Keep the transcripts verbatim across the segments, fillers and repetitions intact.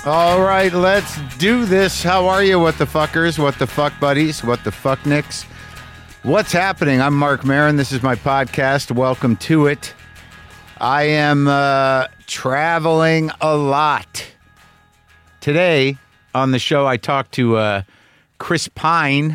All right, let's do this. How are you, what the fuckers, what the fuck buddies, what the fuck nicks? What's happening? I'm Mark Maron. This is my podcast. Welcome to it. I am uh, traveling a lot. Today on the show, I talked to uh, Chris Pine.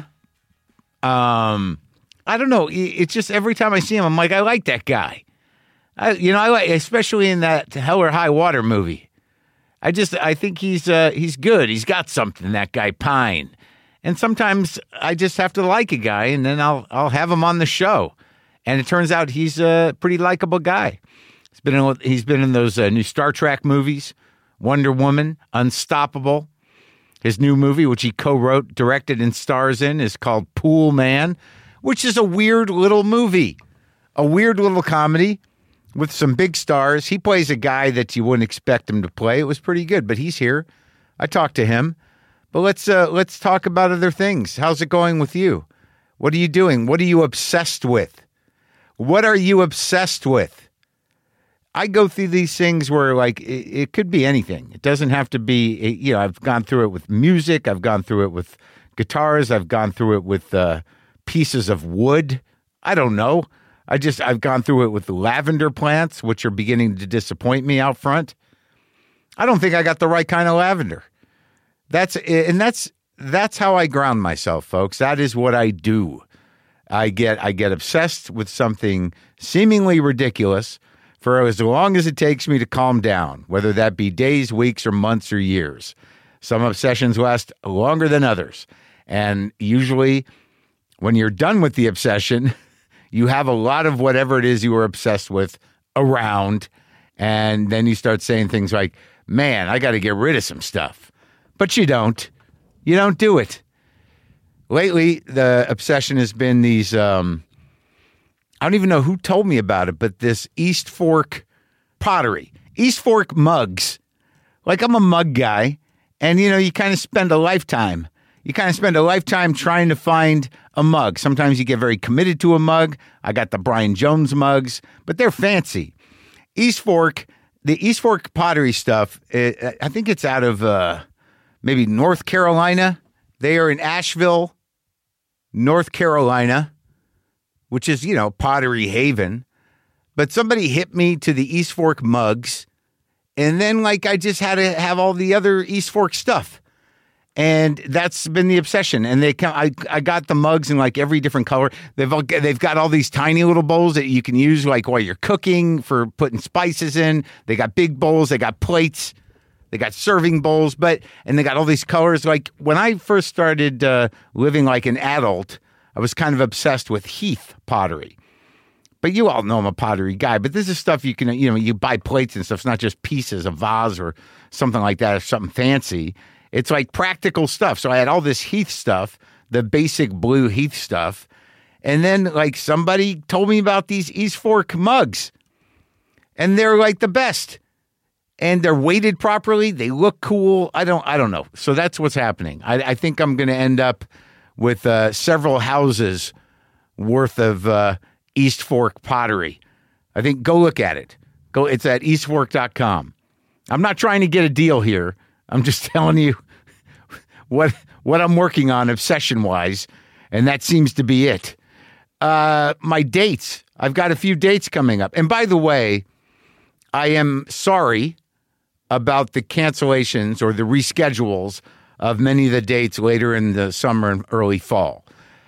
Um, I don't know. It's just every time I see him, I'm like, I like that guy. I, you know, I like, especially in that Hell or High Water movie. I just, I think he's uh, he's good. He's got something, that guy Pine. And sometimes I just have to like a guy, and then I'll I'll have him on the show. And it turns out he's a pretty likable guy. He's been in, he's been in those uh, new Star Trek movies, Wonder Woman, Unstoppable. His new movie, which he co-wrote, directed, and stars in, is called Pool Man, which is a weird little movie, a weird little comedy with some big stars. He plays a guy that you wouldn't expect him to play. It was pretty good, but he's here. I talked to him. But let's uh, let's talk about other things. How's it going with you? What are you doing? What are you obsessed with? What are you obsessed with? I go through these things where, like, it, it could be anything. It doesn't have to be, you know, I've gone through it with music. I've gone through it with guitars. I've gone through it with uh, pieces of wood. I don't know. I just, I've gone through it with the lavender plants, which are beginning to disappoint me out front. I don't think I got the right kind of lavender. That's, and that's, that's how I ground myself, folks. That is what I do. I get, I get obsessed with something seemingly ridiculous for as long as it takes me to calm down, whether that be days, weeks, or months, or years. Some obsessions last longer than others. And usually when you're done with the obsession, you have a lot of whatever it is you were obsessed with around, and then you start saying things like, man, I got to get rid of some stuff. But you don't. You don't do it. Lately, the obsession has been these, um, I don't even know who told me about it, but this East Fork pottery. East Fork mugs. Like, I'm a mug guy, and, you know, you kind of spend a lifetime. You kind of spend a lifetime trying to find a mug. Sometimes you get very committed to a mug. I got the Brian Jones mugs, but they're fancy. East Fork, the East Fork pottery stuff, it, I think it's out of uh, maybe North Carolina. They are in Asheville, North Carolina, which is, you know, pottery haven. But somebody hit me to the East Fork mugs, and then, like, I just had to have all the other East Fork stuff. And that's been the obsession. And they, I, I got the mugs in like every different color. They've all, they've got all these tiny little bowls that you can use like while you're cooking for putting spices in. They got big bowls. They got plates. They got serving bowls. But and they got all these colors. Like when I first started uh, living like an adult, I was kind of obsessed with Heath pottery. But you all know I'm a pottery guy. But this is stuff you can, you know, you buy plates and stuff. It's not just pieces, a vase or something like that or something fancy. It's like practical stuff. So I had all this Heath stuff, the basic blue Heath stuff. And then like somebody told me about these East Fork mugs. And they're like the best. And they're weighted properly. They look cool. I don't I don't know. So that's what's happening. I, I think I'm going to end up with uh, several houses worth of uh, East Fork pottery. I think go look at it. Go. It's at east fork dot com. I'm not trying to get a deal here. I'm just telling you what what I'm working on obsession-wise, and that seems to be it. Uh, my dates. I've got a few dates coming up. And by the way, I am sorry about the cancellations or the reschedules of many of the dates later in the summer and early fall.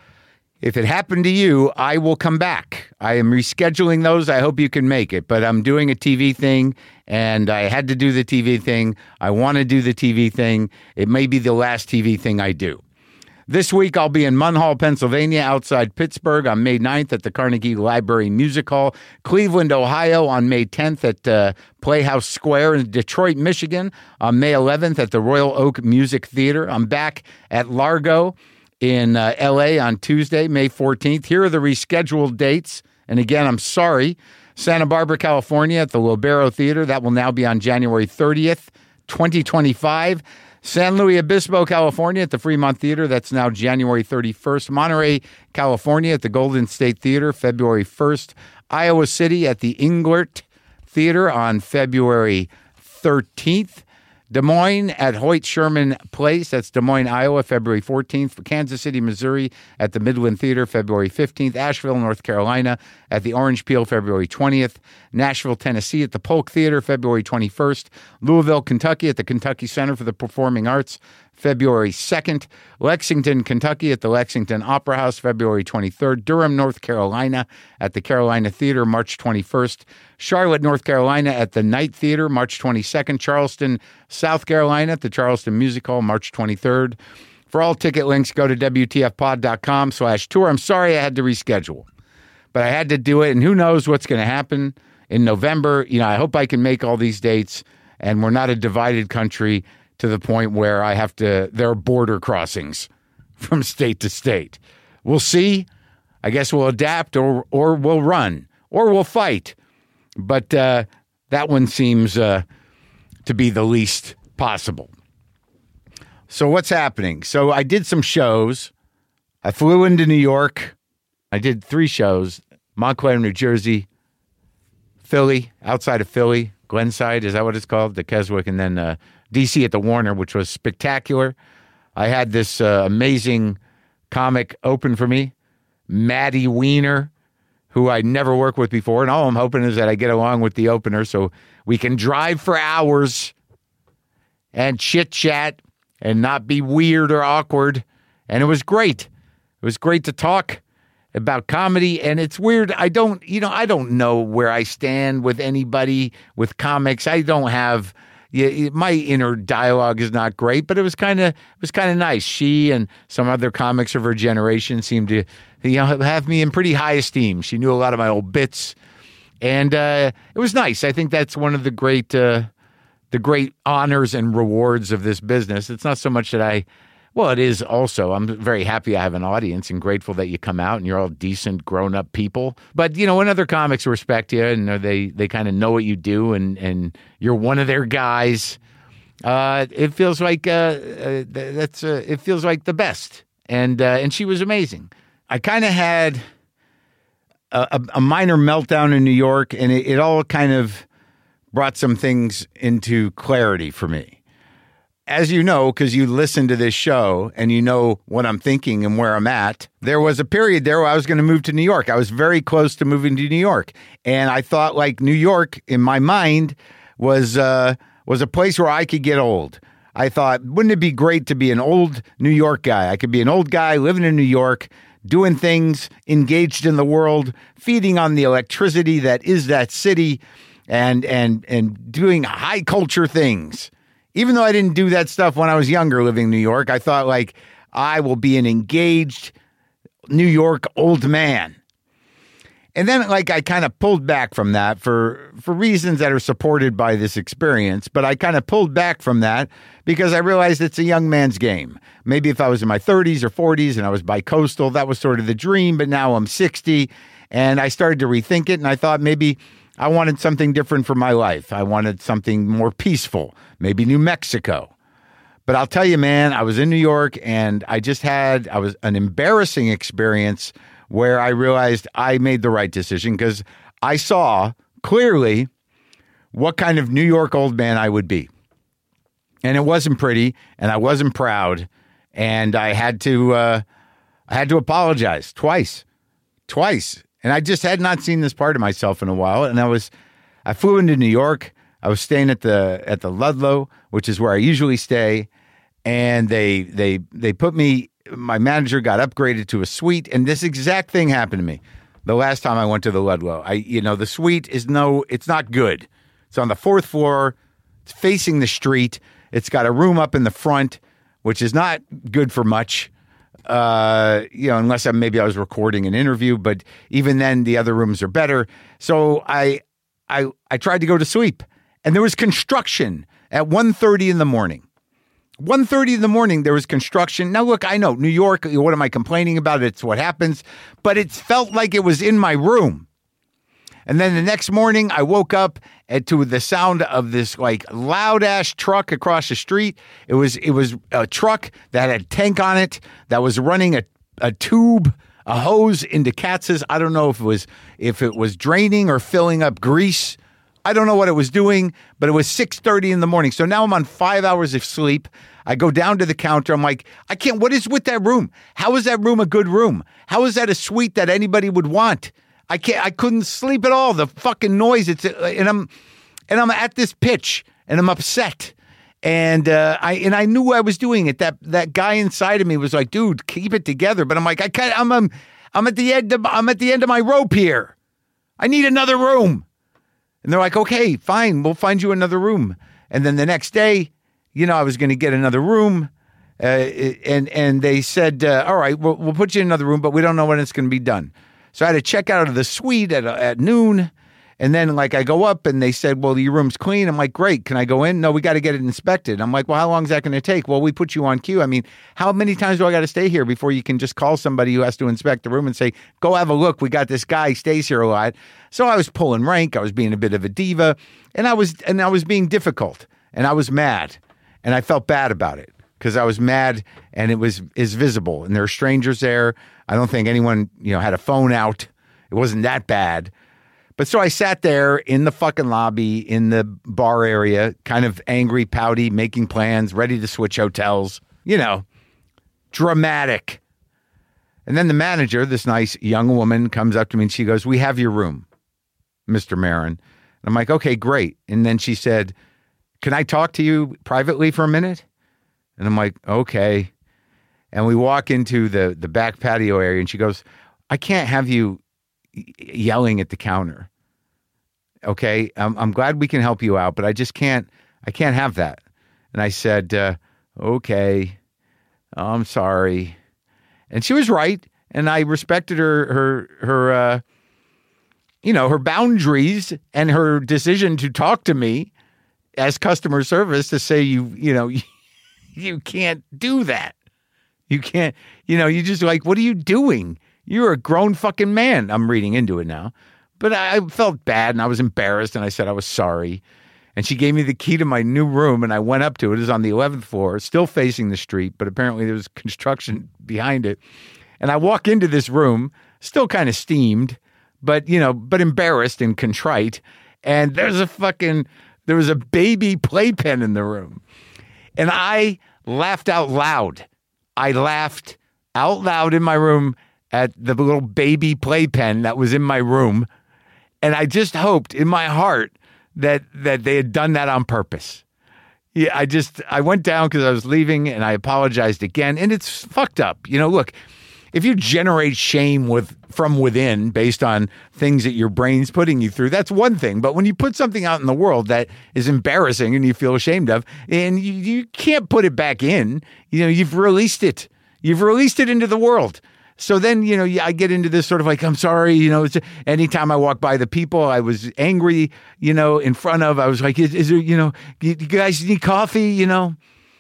If it happened to you, I will come back. I am rescheduling those. I hope you can make it. But I'm doing a T V thing, and I had to do the T V thing. I want to do the T V thing. It may be the last T V thing I do. This week, I'll be in Munhall, Pennsylvania, outside Pittsburgh on May ninth at the Carnegie Library Music Hall. Cleveland, Ohio on May tenth at uh, Playhouse Square. In Detroit, Michigan on May eleventh at the Royal Oak Music Theater. I'm back at Largo in uh, L A on Tuesday, May fourteenth. Here are the rescheduled dates. And again, I'm sorry. Santa Barbara, California at the Lobero Theater. That will now be on January thirtieth, twenty twenty-five. San Luis Obispo, California at the Fremont Theater. That's now January thirty-first. Monterey, California at the Golden State Theater, February first. Iowa City at the Englert Theater on February thirteenth. Des Moines at Hoyt Sherman Place. That's Des Moines, Iowa, February fourteenth. For Kansas City, Missouri at the Midland Theater, February fifteenth. Asheville, North Carolina at the Orange Peel, February twentieth. Nashville, Tennessee at the Polk Theater, February twenty-first. Louisville, Kentucky at the Kentucky Center for the Performing Arts, February second. Lexington, Kentucky at the Lexington Opera House, February twenty-third. Durham, North Carolina at the Carolina Theater, March twenty-first. Charlotte, North Carolina at the Knight Theater, March twenty-second. Charleston, South Carolina at the Charleston Music Hall, March twenty-third. For all ticket links, go to W T F pod dot com slash tour. I'm sorry I had to reschedule, but I had to do it, and who knows what's going to happen in November. You know, I hope I can make all these dates, and we're not a divided country to the point where I have to, there are border crossings from state to state. We'll see. I guess we'll adapt, or or we'll run, or we'll fight. But uh, that one seems uh, to be the least possible. So what's happening? So I did some shows. I flew into New York. I did three shows. Montclair, New Jersey, Philly, outside of Philly, Glenside, is that what it's called? The Keswick, and then uh, D C at the Warner, which was spectacular. I had this uh, amazing comic open for me, Maddie Weiner, who I'd never worked with before, and all I'm hoping is that I get along with the opener so we can drive for hours and chit-chat and not be weird or awkward. And it was great. It was great to talk about comedy, and it's weird. I don't, you know, I don't know where I stand with anybody with comics. I don't have, yeah, my inner dialogue is not great, but it was kind of, it was kind of nice. She and some other comics of her generation seemed to, you know, have me in pretty high esteem. She knew a lot of my old bits, and uh, it was nice. I think that's one of the great, uh, the great honors and rewards of this business. It's not so much that I, well, it is also. I'm very happy I have an audience and grateful that you come out and you're all decent, grown-up people. But, you know, when other comics respect you and they, they kind of know what you do and, and you're one of their guys, uh, it feels like uh, uh, that's uh, it feels like the best. And uh, and she was amazing. I kind of had a, a minor meltdown in New York, and it, it all kind of brought some things into clarity for me. As you know, because you listen to this show and you know what I'm thinking and where I'm at, there was a period there where I was going to move to New York. I was very close to moving to New York. And I thought, like, New York, in my mind, was uh, was a place where I could get old. I thought, wouldn't it be great to be an old New York guy? I could be an old guy living in New York, doing things, engaged in the world, feeding on the electricity that is that city, and and and doing high culture things. Even though I didn't do that stuff when I was younger living in New York, I thought, like, I will be an engaged New York old man. And then, like, I kind of pulled back from that for, for reasons that are supported by this experience. But I kind of pulled back from that because I realized it's a young man's game. Maybe if I was in my thirties or forties and I was bi-coastal, that was sort of the dream. But now I'm sixty and I started to rethink it. And I thought maybe I wanted something different for my life. I wanted something more peaceful, maybe New Mexico. But I'll tell you, man, I was in New York and I just had, I was an embarrassing experience where I realized I made the right decision because I saw clearly what kind of New York old man I would be. And it wasn't pretty and I wasn't proud. And I had to, uh, I had to apologize twice, twice. And I just had not seen this part of myself in a while. And I was, I flew into New York. I was staying at the at the Ludlow, which is where I usually stay. And they they they put me. My manager got upgraded to a suite, and this exact thing happened to me the last time I went to the Ludlow. I, you know, the suite is no, it's not good. It's on the fourth floor. It's facing the street. It's got a room up in the front, which is not good for much. Uh, you know, unless I, maybe I was recording an interview, but even then the other rooms are better. So I, I, I tried to go to sleep and there was construction at one thirty in the morning. one thirty in the morning, there was construction. Now, look, I know New York, what am I complaining about? It's what happens, but it felt like it was in my room. And then the next morning, I woke up to the sound of this like loud ass truck across the street. It was it was a truck that had a tank on it that was running a, a tube, a hose into Katz's. I don't know if it was if it was draining or filling up grease. I don't know what it was doing, but it was six thirty in the morning. So now I'm on five hours of sleep. I go down to the counter. I'm like, I can't, what is with that room? How is that room a good room? How is that a suite that anybody would want? I can't, I couldn't sleep at all. The fucking noise. It's, and I'm, and I'm at this pitch and I'm upset. And uh, I and I knew I was doing it. That that guy inside of me was like, "Dude, keep it together." But I'm like, I can't. I'm I'm, I'm at the end. Of, I'm at the end of my rope here. I need another room. And they're like, "Okay, fine. We'll find you another room." And then the next day, you know, I was going to get another room, uh, and and they said, uh, "All right, we'll we'll put you in another room, but we don't know when it's going to be done." So I had to check out of the suite at at noon. And then, like, I go up and they said, well, your room's clean. I'm like, great. Can I go in? No, we got to get it inspected. I'm like, well, how long is that going to take? Well, we put you on queue. I mean, how many times do I got to stay here before you can just call somebody who has to inspect the room and say, go have a look. We got this guy, he stays here a lot. So I was pulling rank. I was being a bit of a diva. And I was and I was being difficult. And I was mad. And I felt bad about it because I was mad and it was is visible. And there are strangers there. I don't think anyone, you know, had a phone out. It wasn't that bad. But so I sat there in the fucking lobby, in the bar area, kind of angry, pouty, making plans, ready to switch hotels, you know, dramatic. And then the manager, this nice young woman, comes up to me and she goes, we have your room, Mister Marin. And I'm like, okay, great. And then she said, can I talk to you privately for a minute? And I'm like, okay. And we walk into the, the back patio area and she goes, I can't have you yelling at the counter. Okay. I'm, I'm glad we can help you out, but I just can't, I can't have that. And I said, uh, okay, I'm sorry. And she was right. And I respected her, her, her, uh, you know, her boundaries and her decision to talk to me as customer service to say, you, you know, you, you can't do that. You can't, you know, you just like, what are you doing? You're a grown fucking man. I'm reading into it now. But I felt bad and I was embarrassed and I said I was sorry. And she gave me the key to my new room and I went up to it. It was on the eleventh floor, still facing the street, but apparently there was construction behind it. And I walk into this room, still kind of steamed, but, you know, but embarrassed and contrite. And there's a fucking, there was a baby playpen in the room. And I laughed out loud. I laughed out loud in my room at the little baby playpen that was in my room. And I just hoped in my heart that that they had done that on purpose. Yeah, I just, I went down because I was leaving and I apologized again. And it's fucked up. You know, look, if you generate shame with from within based on things that your brain's putting you through, that's one thing. But when you put something out in the world that is embarrassing and you feel ashamed of, and you, you can't put it back in, you know, you've released it. You've released it into the world. So then, you know, I get into this sort of like, I'm sorry, you know, it's, anytime I walk by the people I was angry, you know, in front of, I was like, is, is there, you know, you guys need coffee, you know?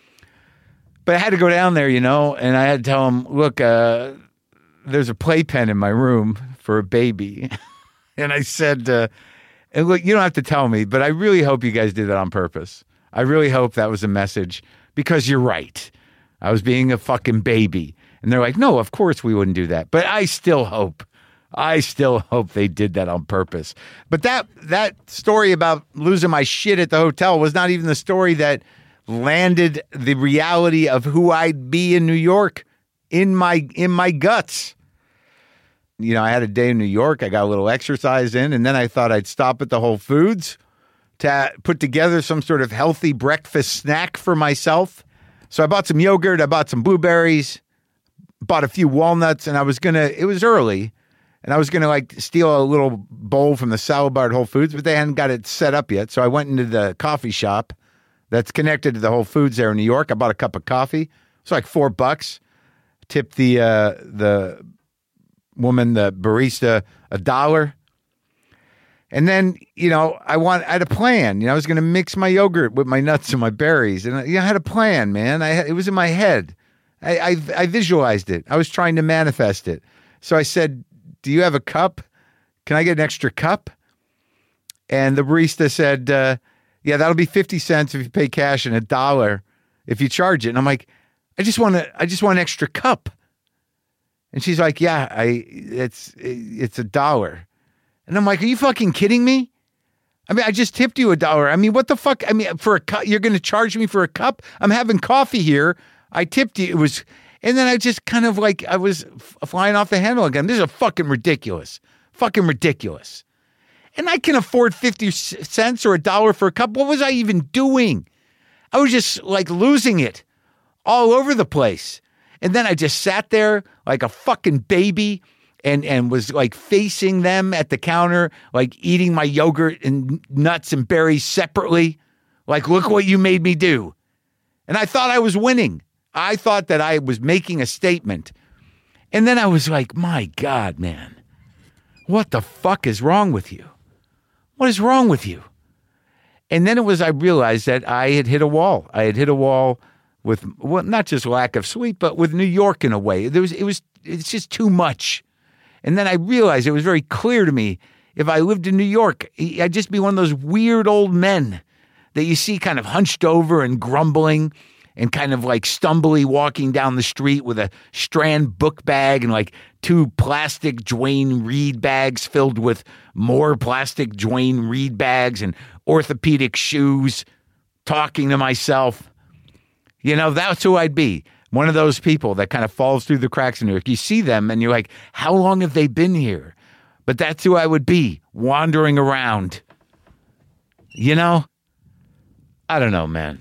But I had to go down there, you know, and I had to tell them, look, uh, there's a playpen in my room for a baby. And I said, uh, and look, you don't have to tell me, but I really hope you guys did that on purpose. I really hope that was a message because you're right. I was being a fucking baby. And they're like, no, of course we wouldn't do that. But I still hope, I still hope they did that on purpose. But that that story about losing my shit at the hotel was not even the story that landed the reality of who I'd be in New York in my in my guts. You know, I had a day in New York. I got a little exercise in, and then I thought I'd stop at the Whole Foods to put together some sort of healthy breakfast snack for myself. So I bought some yogurt. I bought some blueberries. Bought a few walnuts, and I was gonna, it was early, and I was gonna like steal a little bowl from the salad bar at Whole Foods, but they hadn't got it set up yet. So I went into the coffee shop that's connected to the Whole Foods there in New York. I bought a cup of coffee. It's like four bucks. Tipped the, uh, the woman, the barista, a dollar. And then, you know, I want, I had a plan. You know, I was going to mix my yogurt with my nuts and my berries. And I, you know, I had a plan, man. I had, it was in my head. I, I I visualized it. I was trying to manifest it. So I said, do you have a cup? Can I get an extra cup? And the barista said, uh, yeah, that'll be fifty cents if you pay cash and a dollar if you charge it. And I'm like, I just want to, I just want an extra cup. And she's like, yeah, I, it's, it's a dollar. And I'm like, are you fucking kidding me? I mean, I just tipped you a dollar. I mean, what the fuck? I mean, for a cup, you're going to charge me for a cup? I'm having coffee here. I tipped you. It was, and then I just kind of like, I was f- flying off the handle again. This is fucking ridiculous. Fucking ridiculous. And I can afford fifty cents or a dollar for a cup. What was I even doing? I was just like losing it all over the place. And then I just sat there like a fucking baby and, and was like facing them at the counter, like eating my yogurt and nuts and berries separately. Like, look what you made me do. And I thought I was winning. I thought that I was making a statement. And then I was like, my God, man, what the fuck is wrong with you? What is wrong with you? And then it was, I realized that I had hit a wall. I had hit a wall with, well, not just lack of sleep, but with New York in a way. There was, it was, it's just too much. And then I realized it was very clear to me, if I lived in New York, I'd just be one of those weird old men that you see kind of hunched over and grumbling and kind of like stumbly walking down the street with a Strand book bag and like two plastic Duane Reade bags filled with more plastic Duane Reade bags and orthopedic shoes, talking to myself. You know, that's who I'd be. One of those people that kind of falls through the cracks in New York. You see them and you're like, how long have they been here? But that's who I would be, wandering around. You know? I don't know, man.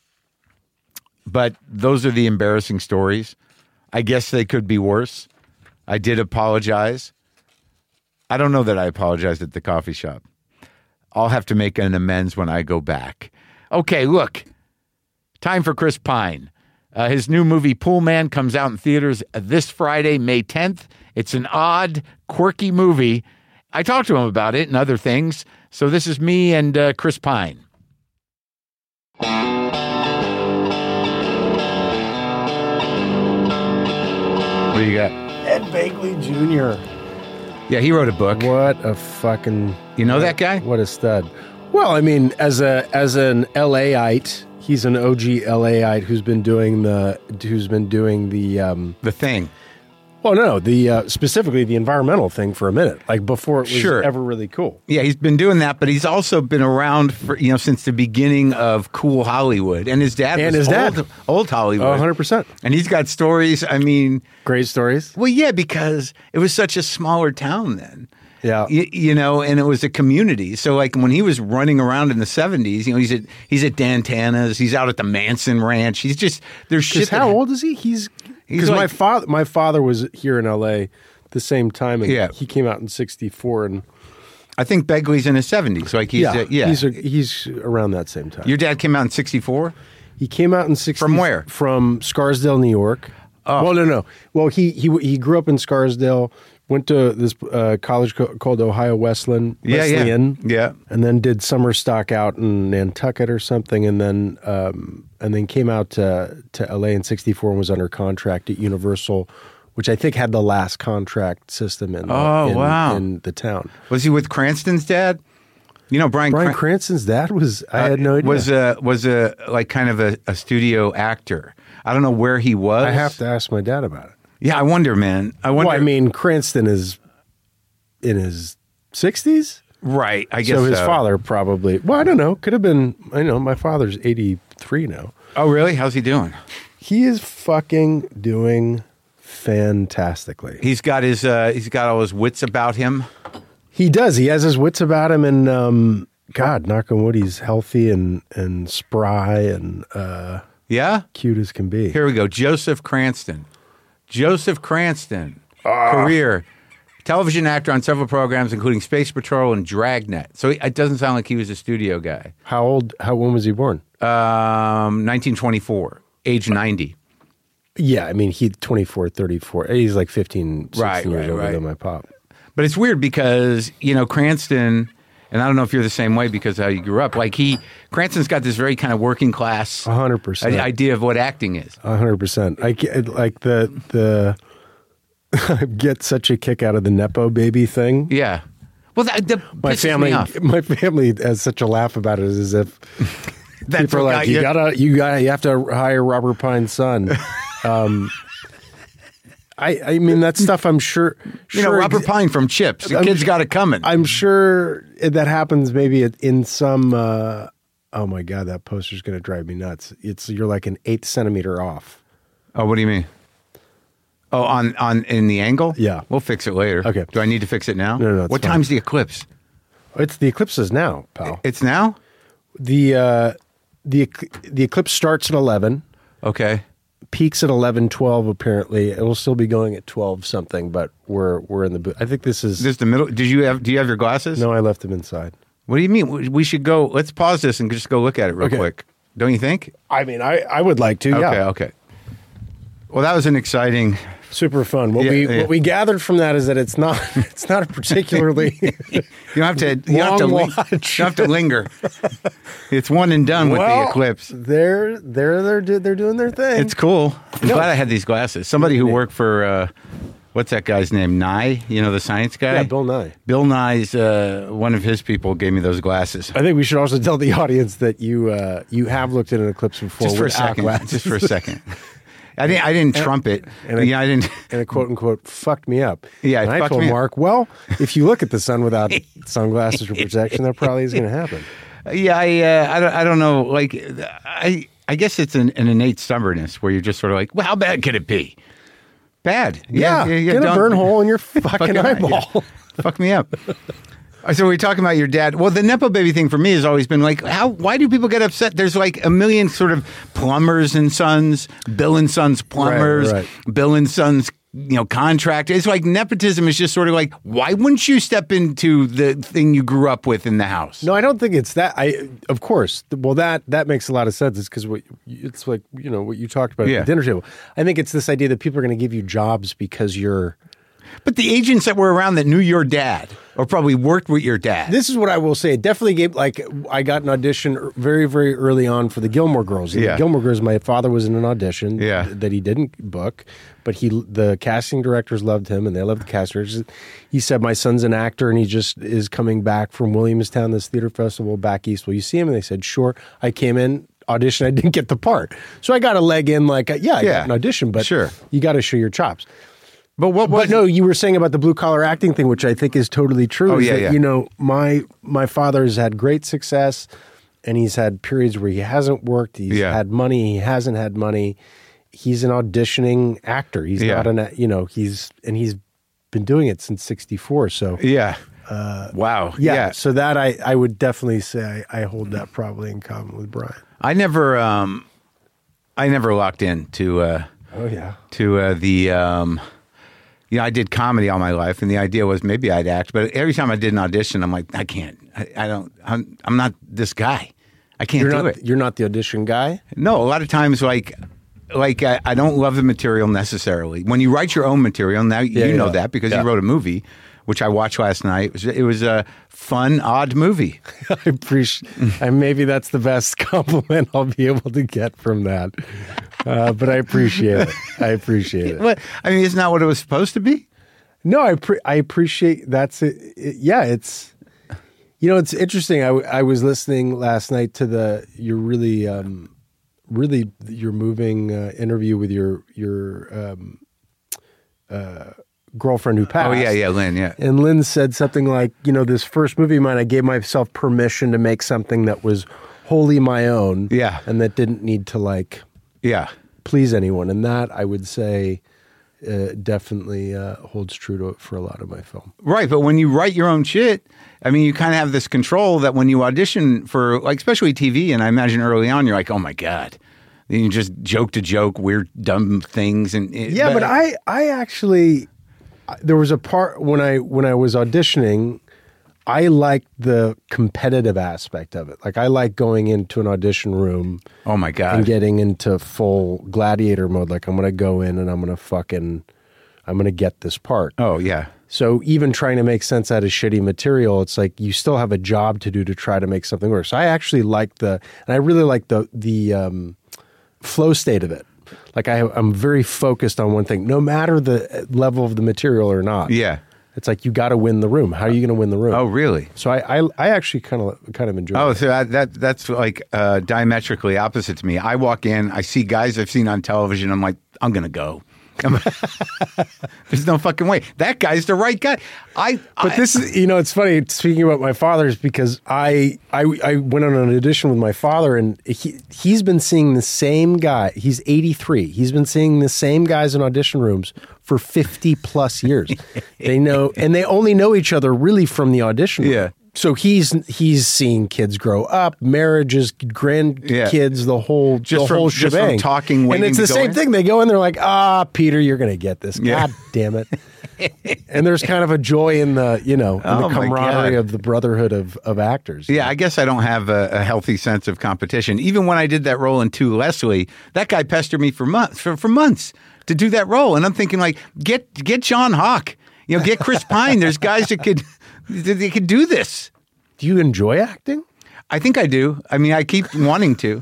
But those are the embarrassing stories. I guess they could be worse. I did apologize. I don't know that I apologized at the coffee shop. I'll have to make an amends when I go back. Okay, look. Time for Chris Pine. Uh, his new movie, Pool Man, comes out in theaters this Friday, May tenth. It's an odd, quirky movie. I talked to him about it and other things. So this is me and uh, Chris Pine. What do you got? Ed Begley Junior Yeah, he wrote a book. What a fucking... You know that guy? What a stud. Well, I mean, as a as an LAite, he's an O G LAite who's been doing the who's been doing the um, The Thing. Well, no, the uh, specifically the environmental thing for a minute, like before it was Sure. ever really cool. Yeah, he's been doing that, but he's also been around for, you know, since the beginning of cool Hollywood. And his dad And was his old, dad. old Hollywood. Oh, one hundred percent. And he's got stories, I mean... Great stories. Well, yeah, because it was such a smaller town then. Yeah. You, you know, and it was a community. So, like, when he was running around in the seventies, you know, he's at he's at Dan Tana's, he's out at the Manson Ranch. He's just, there's shit. How that, old is he? He's... Because like- my father, my father was here in L A the same time, and Yeah. he came out in sixty-four, and I think Begley's in his seventies. Like, he's, yeah, uh, yeah. he's a, he's around that same time. Your dad came out in sixty-four? He came out in sixty From where? From Scarsdale, New York. Oh. Well, no, no. Well, he he he grew up in Scarsdale. Went to this uh, college co- called Ohio Wesleyan, Yeah, yeah. Wesleyan, Yeah. and then did summer stock out in Nantucket or something, and then um, and then came out to to L A in sixty-four and was under contract at Universal, which I think had the last contract system in Oh, in, wow. in the town. Was he with Cranston's dad? You know, Brian, Bryan Cran- Cranston's dad was I had no idea. Was a was a like kind of a, a studio actor. I don't know where he was. I have to ask my dad about it. Yeah, I wonder, man. I wonder. Well, I mean, Cranston is in his sixties, right? I guess so his so. father probably. Well, I don't know. Could have been. I know my father's eighty-three now. Oh, really? How's he doing? He is fucking doing fantastically. He's got his uh, he's got all his wits about him. He does. He has his wits about him, and um, God, knock on wood, he's healthy and and spry and uh, Yeah. cute as can be. Here we go. Joseph Cranston. Joseph Cranston. Career. Television actor on several programs, including Space Patrol and Dragnet. So he, it doesn't sound like he was a studio guy. How old? How when was he born? Um, nineteen twenty-four, age ninety. Yeah, I mean, he twenty-four, thirty-four. He's like fifteen, sixteen Right, years right, older right. than my pop. But it's weird because, you know, Cranston, and I don't know if you're the same way because of how you grew up, like he, Cranston's got this very kind of working class A hundred percent. idea of what acting is. A hundred percent. I get, like the the. I get such a kick out of the Nepo baby thing. Yeah. Well, that, that My pisses family, me off. my family has such a laugh about it, as if That's people are what like, got you you. gotta, you gotta, you have to hire Robert Pine's son. um, I, I mean, that stuff I'm sure. You sure know, Robert ex- Pine from Chips. The I'm- kid's got it coming. I'm sure that happens maybe in some. Uh, oh my God, that poster's going to drive me nuts. It's you're like an eighth centimeter off. Oh, what do you mean? Oh, on, on in the angle? Yeah. We'll fix it later. Okay. Do I need to fix it now? No, no, no, it's What fine. time's the eclipse? It's the eclipses now, pal. It's now? The uh, the ec- the eclipse starts at eleven, Okay. peaks at eleven twelve. Apparently, it will still be going at twelve something, but we're we're in the. bo- I think this is. This is the middle. Did you have? Do you have your glasses? No, I left them inside. What do you mean? We- We should go. Let's pause this and just go look at it real Okay. quick. Don't you think? I mean, I, I would like to. Okay. Yeah, Okay. Well, that was an exciting. super fun. What Yeah, we yeah. what we gathered from that is that it's not it's not a particularly. You don't have to. You don't have to, Long ling- you watch. don't have to linger. It's one and done with the Well, eclipse. They're they're they're do- they're doing their thing. It's cool. I'm No. glad I had these glasses. Somebody who worked for uh, what's that guy's name? Nye. You know, the science guy. yeah, Bill Nye. Bill Nye's uh, one of his people gave me those glasses. I think we should also tell the audience that you uh, you have looked at an eclipse before Just for a without second. glasses. Just for a second. I didn't. I didn't trump it. and it- yeah, I didn't. and it quote unquote fucked me up. Yeah, it and I fucked told me up. Mark, well, if you look at the sun without sunglasses or protection, that probably is going to happen. Yeah, I. Uh, I don't. I don't know. Like, I. I guess it's an, an innate stubbornness where you're just sort of like, well, how bad could it be? Bad. Yeah, get a don't- burn hole in your fucking, Fucking eye, eyeball. yeah. Fuck me up. So we're talking about your dad. Well, the Nepo baby thing for me has always been like, how? Why do people get upset? There's like a million sort of plumbers and sons, Bill and Sons plumbers, right. Bill and Sons, you know, contract. It's like nepotism is just sort of like, why wouldn't you step into the thing you grew up with in the house? No, I don't think it's that. I, of course, well that that makes a lot of sense. It's because what it's like, you know, what you talked about Yeah. at the dinner table. I think it's this idea that people are going to give you jobs because you're. But the agents that were around that knew your dad or probably worked with your dad. This is what I will say. It definitely gave, like, I got an audition very, very early on for the Gilmore Girls. And Yeah. the Gilmore Girls, my father was in an audition Yeah. that he didn't book, but he, the casting directors loved him and they loved the casting directors. He said, my son's an actor and he just is coming back from Williamstown, this theater festival back east. Will you see him? And they said, sure. I came in, audition, I didn't get the part. So I got a leg in, like, yeah, I Yeah. got an audition, but Sure. you got to show your chops. but what was But no, you were saying about the blue collar acting thing, which I think is totally true. Oh, is yeah, that, yeah. You know, my my father's had great success, and he's had periods where he hasn't worked. He's Yeah. had money. He hasn't had money. He's an auditioning actor. He's Yeah. not an, you know, he's and he's been doing it since sixty-four. So Yeah. wow. yeah, yeah. so that I I would definitely say I, I hold that probably in common with Brian. I never. Um, I never locked in to. Uh, Oh yeah. to uh, the um you know, I did comedy all my life and the idea was maybe I'd act, but every time I did an audition I'm like, I can't I, I don't I'm I'm not this guy. I can't You're do not it. you're not the audition guy. No, a lot of times like like I, I don't love the material necessarily. When you write your own material, now Yeah, you know yeah. that because Yeah. you wrote a movie, which I watched last night. It was, it was a fun, odd movie. I appreciate, and maybe that's the best compliment I'll be able to get from that. Uh, but I appreciate it. I appreciate it. But I mean, isn't that what it was supposed to be? No, I pre- I appreciate that's it, it- Yeah, it's you know it's interesting. I, w- I was listening last night to the your really um, really your moving uh, interview with your your um, uh, girlfriend who passed. Oh yeah, yeah, Lynn, yeah. And Lynn said something like, you know, this first movie of mine, I gave myself permission to make something that was wholly my own. Yeah. And that didn't need to, like, Yeah. please anyone. And that, I would say, uh, definitely uh, holds true to it for a lot of my film. Right, but when you write your own shit, I mean, you kind of have this control that when you audition for, like, especially T V, and I imagine early on, you're like, oh my God. Then you just joke to joke, weird, dumb things. and Yeah, but I, I actually, there was a part when I when I was auditioning, I liked the competitive aspect of it. Like, I like going into an audition room Oh my God. and getting into full gladiator mode. Like, I'm going to go in and I'm going to fucking, I'm going to get this part. Oh, yeah. So even trying to make sense out of shitty material, it's like you still have a job to do to try to make something work. So I actually like the, and I really like the the um, flow state of it. Like, I, I'm very focused on one thing, no matter the level of the material or not. Yeah. It's like you got to win the room. How are you going to win the room? Oh, really? So I, I, I actually kind of kind of enjoy. Oh, it. so that, that that's like uh, diametrically opposite to me. I walk in, I see guys I've seen on television. I'm like, I'm gonna go. There's no fucking way. That guy's the right guy. I. But I, this is, you know, it's funny speaking about my father's because I, I, I went on an audition with my father, and he, he's been seeing the same guy. He's eighty-three. He's been seeing the same guys in audition rooms for fifty plus years. They know, and they only know each other really from the audition room. Yeah. So he's he's seeing kids grow up, marriages, grandkids, yeah. the whole just the from, whole just shebang. From talking, and it's the same in? thing. They go in, they're like, "Ah, Peter, you're going to get this. Yeah. God damn it!" And there's kind of a joy in the you know in oh the camaraderie of the brotherhood of of actors. Yeah, I guess I don't have a, a healthy sense of competition. Even when I did that role in To Leslie, that guy pestered me for months for, for months to do that role, and I'm thinking like, get get John Hawk, you know, get Chris Pine. There's guys that could they could do this. Do you enjoy acting? I think I do. I mean, I keep wanting to.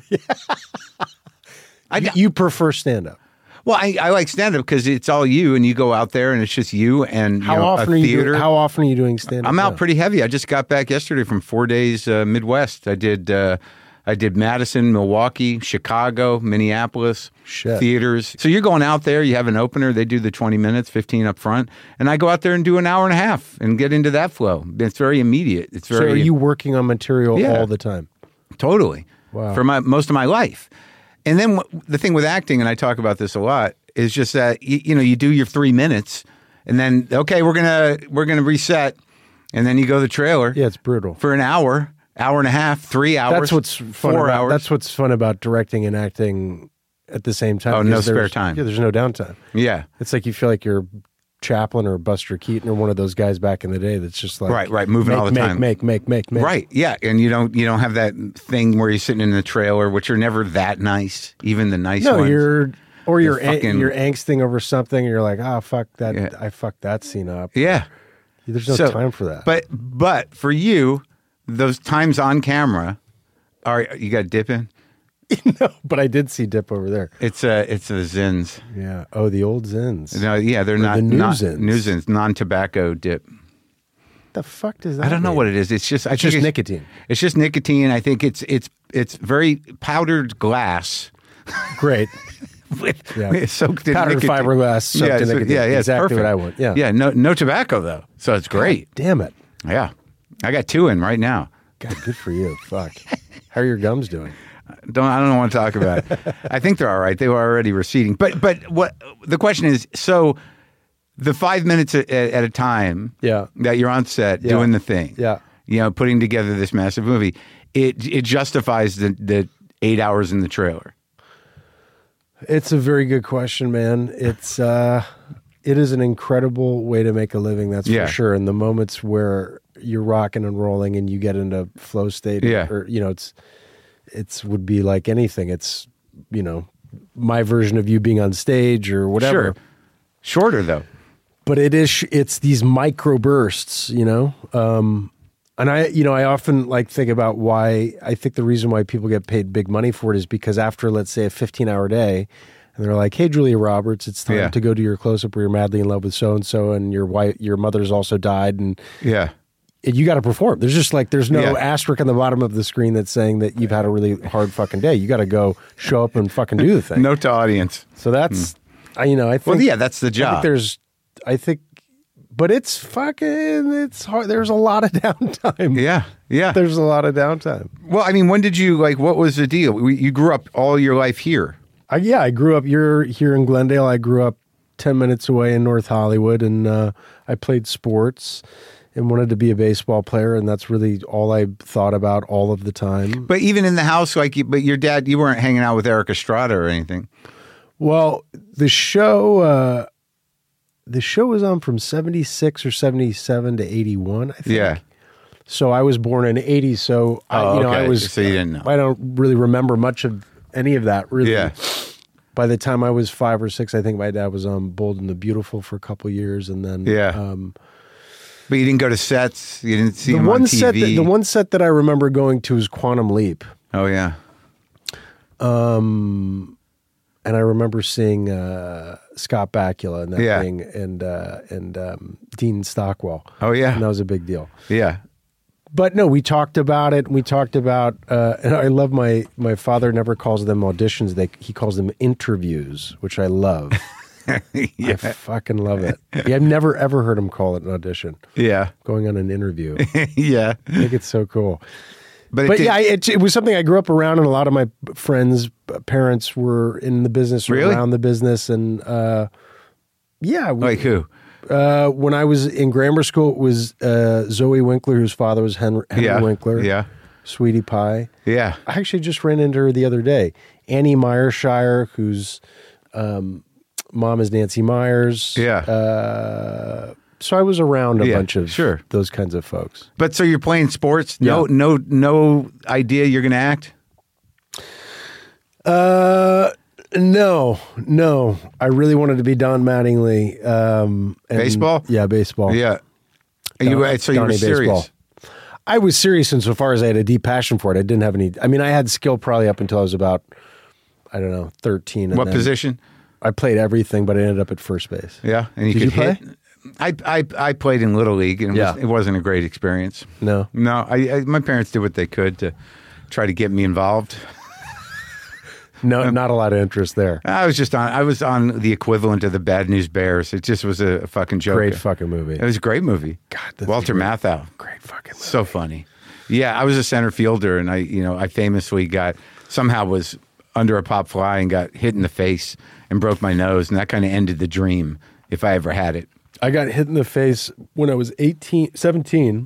I, you, you prefer stand-up? Well, I, I like stand-up because it's all you, and you go out there, and it's just you and how you know, often a are you theater. Doing, how often are you doing stand-up? I'm out now? pretty heavy. I just got back yesterday from four days uh, Midwest. I did uh, I did Madison, Milwaukee, Chicago, Minneapolis, Shit. theaters. So you're going out there, you have an opener, they do the twenty minutes, fifteen up front, and I go out there and do an hour and a half and get into that flow. It's very immediate. It's very. So are you working on material yeah, all the time? Totally. Wow. For my most of my life. And then the thing with acting, and I talk about this a lot, is just that you, you know you do your three minutes, and then okay, we're gonna we're gonna reset, and then you go to the trailer. Yeah, it's brutal for an hour. Hour and a half, three hours. That's what's fun four about, hours. That's what's fun about directing and acting at the same time. Oh, no spare there's- time. Yeah, there's no downtime. Yeah, It's like you feel like you're Chaplin or Buster Keaton or one of those guys back in the day. That's just like right, right, moving make, all the make, time. Make, make, make, make. Right, yeah, and you don't you don't have that thing where you're sitting in the trailer, which are never that nice. Even the nice No, ones. you're or you're You're fucking- an, you're angsting over something. And you're like, ah, oh, fuck that. Yeah. I fucked that scene up. yeah. There's no So- time for that. But but for you, those times on camera, are you got dip in? no, but I did see Dip over there. It's a it's a Zins. Yeah. Oh, the old Zins. No, yeah, they're not the new not Zins. new Zins, non-tobacco dip. The fuck does that? I don't know mean? what it is. It's just I It's think just nicotine. It's just nicotine. I think it's it's it's very powdered glass. Great. with, Yeah. with soaked in Powdered nicotine. fiberglass soaked yeah, in so- nicotine. Yeah, yeah, it's Exactly what perfect. I want. Yeah. yeah. No, no tobacco though, so it's great. Damn it. Yeah, I got two in right now. God, good for you. Fuck. How are your gums doing? Don't I don't want to talk about it. I think they're all right. They were already receding. But but what the question is? So the five minutes at, at a time. Yeah. That you're on set Yeah. doing the thing. Yeah. You know, putting together this massive movie. It it justifies the the eight hours in the trailer. It's a very good question, man. It's uh it is an incredible way to make a living, that's Yeah. for sure. And the moments where you're rocking and rolling and you get into flow state Yeah. or you know, it's it's would be like anything. It's you know, my version of you being on stage or whatever. Sure. Shorter though. But it is it's these micro bursts, you know. Um and I you know, I often like think about why I think the reason why people get paid big money for it is because after let's say a fifteen hour day and they're like, "Hey Julia Roberts, it's time Yeah. to go to your close up where you're madly in love with so and so and your wife your mother's also died and Yeah. and you got to perform." There's just like there's no Yeah. asterisk on the bottom of the screen that's saying that you've had a really hard fucking day. You got to go show up and fucking do the thing. Note to audience. So that's I, you know, I think Well, yeah, that's the I think job. there's, I think, but it's fucking, it's hard. There's a lot of downtime. Yeah. Yeah. There's a lot of downtime. Well, I mean, when did you like? What was the deal? We- You grew up all your life here. I, yeah, I grew up, you're here in Glendale. I grew up ten minutes away in North Hollywood and uh, I played sports and wanted to be a baseball player. And that's really all I thought about all of the time. But even in the house, like, you- but your dad, you weren't hanging out with Eric Estrada or anything. Well, the show, uh, the show was on from seventy-six or seventy-seven to eighty-one, I think. Yeah. So I was born in eighty, so I, Oh, you know, okay. I was. So you didn't know. I don't really remember much of any of that. Really. Yeah. By the time I was five or six, I think my dad was on Bold and the Beautiful for a couple of years, and then Yeah. Um, But you didn't go to sets. You didn't see the him one on T V. set, that, the one set that I remember going to was Quantum Leap, Oh yeah. um, and I remember seeing uh, Scott Bakula and that Yeah. thing, and uh, and um, Dean Stockwell. Oh yeah. And that was a big deal. Yeah. But no, we talked about it. We talked about, uh, and I love my my father never calls them auditions. They he calls them interviews, which I love. Yeah. I fucking love it. Yeah, I've never ever heard him call it an audition. Yeah. Going on an interview. Yeah. I think it's so cool. But, it But did- yeah, it, it was something I grew up around, and a lot of my friends' parents were in the business or Really? around the business. And uh, yeah, we, like who? uh, when I was in grammar school, it was uh, Zoe Winkler, whose father was Henry, Henry Yeah. Winkler. Yeah. Sweetie Pie. Yeah. I actually just ran into her the other day. Annie Meyershire, whose um, mom is Nancy Myers. Yeah. Uh, so I was around a Yeah, bunch of sure. those kinds of folks. But so you're playing sports? No, Yeah. no, no idea you're going to act? Uh, no, no. I really wanted to be Don Mattingly. Um, and- Baseball? Yeah, baseball. Yeah. And you, Don- so you were Donnie serious. baseball. I was serious insofar as I had a deep passion for it. I didn't have any. I mean, I had skill probably up until I was about, I don't know, thirteen. And What then position? I played everything, but I ended up at first base. Yeah. And you Did could you play? hit. I, I, I played in Little League, and it, Yeah. was, it wasn't a great experience. No. No, I, I, my parents did what they could to try to get me involved. No, not a lot of interest there. I was just on. I was on the equivalent of the Bad News Bears. It just was a, a fucking joke. Great fucking movie. It was a great movie. God, that's Walter great. Matthau. Great fucking movie. So funny. Yeah, I was a center fielder, and I, you know, I famously got somehow was under a pop fly and got hit in the face and broke my nose, and that kind of ended the dream if I ever had it. I got hit in the face when I was eighteen, seventeen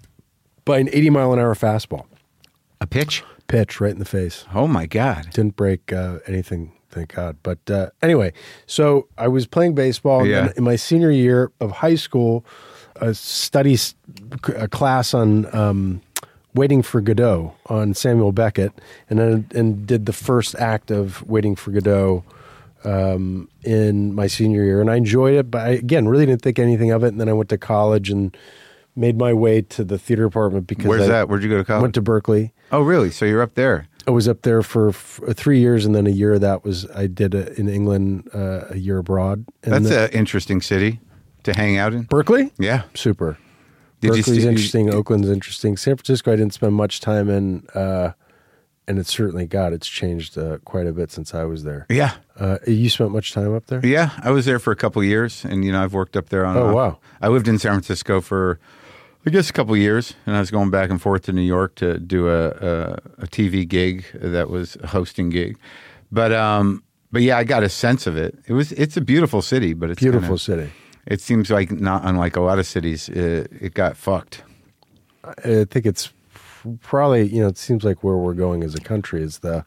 by an eighty mile an hour fastball. A pitch? Pitch right in the face. Oh my God! Didn't break uh, anything, thank God. But uh, anyway, so I was playing baseball. And Yeah. then in my senior year of high school, a study s- a class on um, Waiting for Godot on Samuel Beckett, and then and did the first act of Waiting for Godot um, in my senior year, and I enjoyed it. But I, again, really didn't think anything of it. And then I went to college and made my way to the theater department because Where's I that? Where'd you go to college? went to Berkeley. Oh, really? So you're up there? I was up there for f- three years, and then a year of that was I did a, in England uh, a year abroad. And That's then- an interesting city to hang out in. Berkeley. Yeah. Super. Did you Berkeley's st- interesting. you- Oakland's interesting. San Francisco, I didn't spend much time in, uh, and it's certainly God, it's changed uh, quite a bit since I was there. Yeah. Uh, you spent much time up there? Yeah, I was there for a couple of years, and you know I've worked up there on. Oh, and off. wow. I lived in San Francisco for, I guess, a couple of years, and I was going back and forth to New York to do a a, a T V gig that was a hosting gig, but um, but yeah, I got a sense of it. It was it's a beautiful city, but it's Beautiful kinda, city. It seems like not unlike a lot of cities. It, it got fucked. I think it's probably, you know, it seems like where we're going as a country is the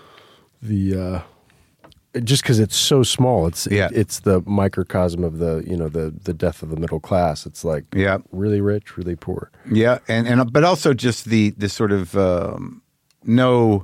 the uh, just because it's so small. It's Yeah. it's the microcosm of the you know the the death of the middle class. It's like Yeah. really rich, really poor. Yeah, and and but also just the the sort of um, no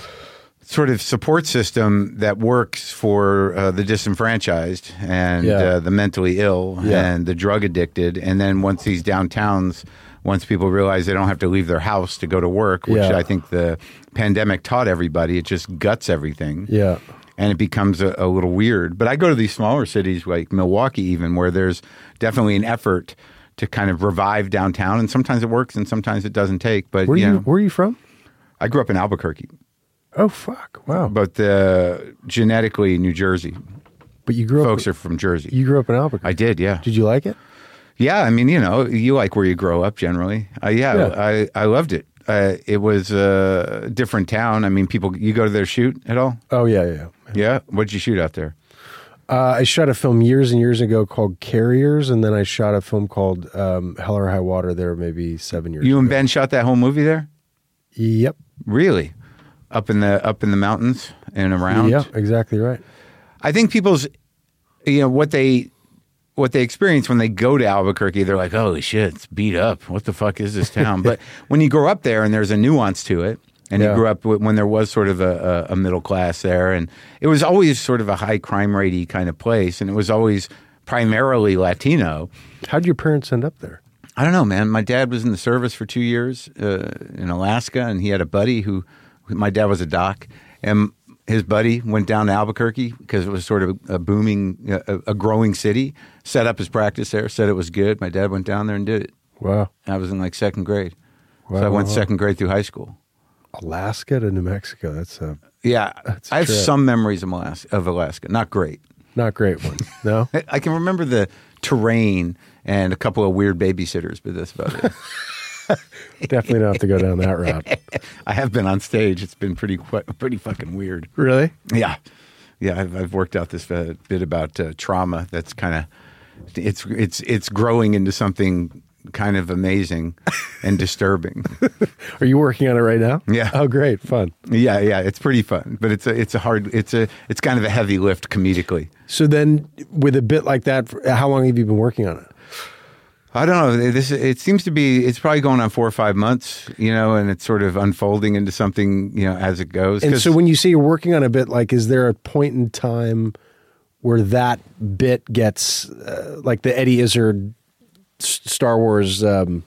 sort of support system that works for uh, the disenfranchised and Yeah. uh, the mentally ill Yeah. and the drug addicted, and then once these downtowns, once people realize they don't have to leave their house to go to work, which Yeah. I think the pandemic taught everybody, it just guts everything. Yeah. And it becomes a, a little weird. But I go to these smaller cities like Milwaukee, even where there's definitely an effort to kind of revive downtown, and sometimes it works, and sometimes it doesn't take. But Where you you know, where are you from? I grew up in Albuquerque, Oh fuck! Wow. but uh, genetically New Jersey. But you grew Folks up. are from Jersey. You grew up in Albuquerque. I did, yeah, Did you like it? yeah. I mean, you know, you like where you grow up generally. Uh, yeah, Yeah. I I loved it. Uh, it was a different town. I mean, people. You go to their shoot at all? Oh yeah, yeah. yeah. Yeah. What'd you shoot out there? Uh, I shot a film years and years ago called Carriers, and then I shot a film called um, Hell or High Water there maybe seven years You ago. and Ben shot that whole movie there? Yep. Really? Up in the up in the mountains and around? Yeah, exactly right. I think people's, you know, what they what they experience when they go to Albuquerque, they're like, holy shit, it's beat up. What the fuck is this town? But when you grow up there and there's a nuance to it, and Yeah. you grew up w- when there was sort of a, a, a middle class there, and it was always sort of a high crime ratey kind of place, and it was always primarily Latino. How'd your parents end up there? I don't know, man. My dad was in the service for two years uh, in Alaska, and he had a buddy who, my dad was a doc, and his buddy went down to Albuquerque because it was sort of a booming, a, a growing city, set up his practice there, said it was good. My dad went down there and did it. Wow. I was in like second grade. Wow, so I went wow, wow. second grade through high school. Alaska to New Mexico. That's a Yeah. That's a I have trip. some memories of Alaska, of Alaska. Not great. Not great ones. No? I, I can remember the terrain and a couple of weird babysitters, but that's about it. Definitely don't have to go down that route. I have been on stage. It's been pretty pretty fucking weird. Really? Yeah. Yeah, I've, I've worked out this uh, bit about uh, trauma that's kind of, it's it's it's growing into something kind of amazing and disturbing. Are you working on it right now? Yeah. Oh, great. Fun. Yeah, yeah, it's pretty fun, but it's a it's a hard it's a it's kind of a heavy lift comedically. So then with a bit like that, how long have you been working on it? I don't know. This it seems to be. It's probably going on four or five months, you know, and it's sort of unfolding into something, you know, as it goes. And so when you say you're working on a bit, like, is there a point in time where that bit gets uh, like the Eddie Izzard Star Wars? Um,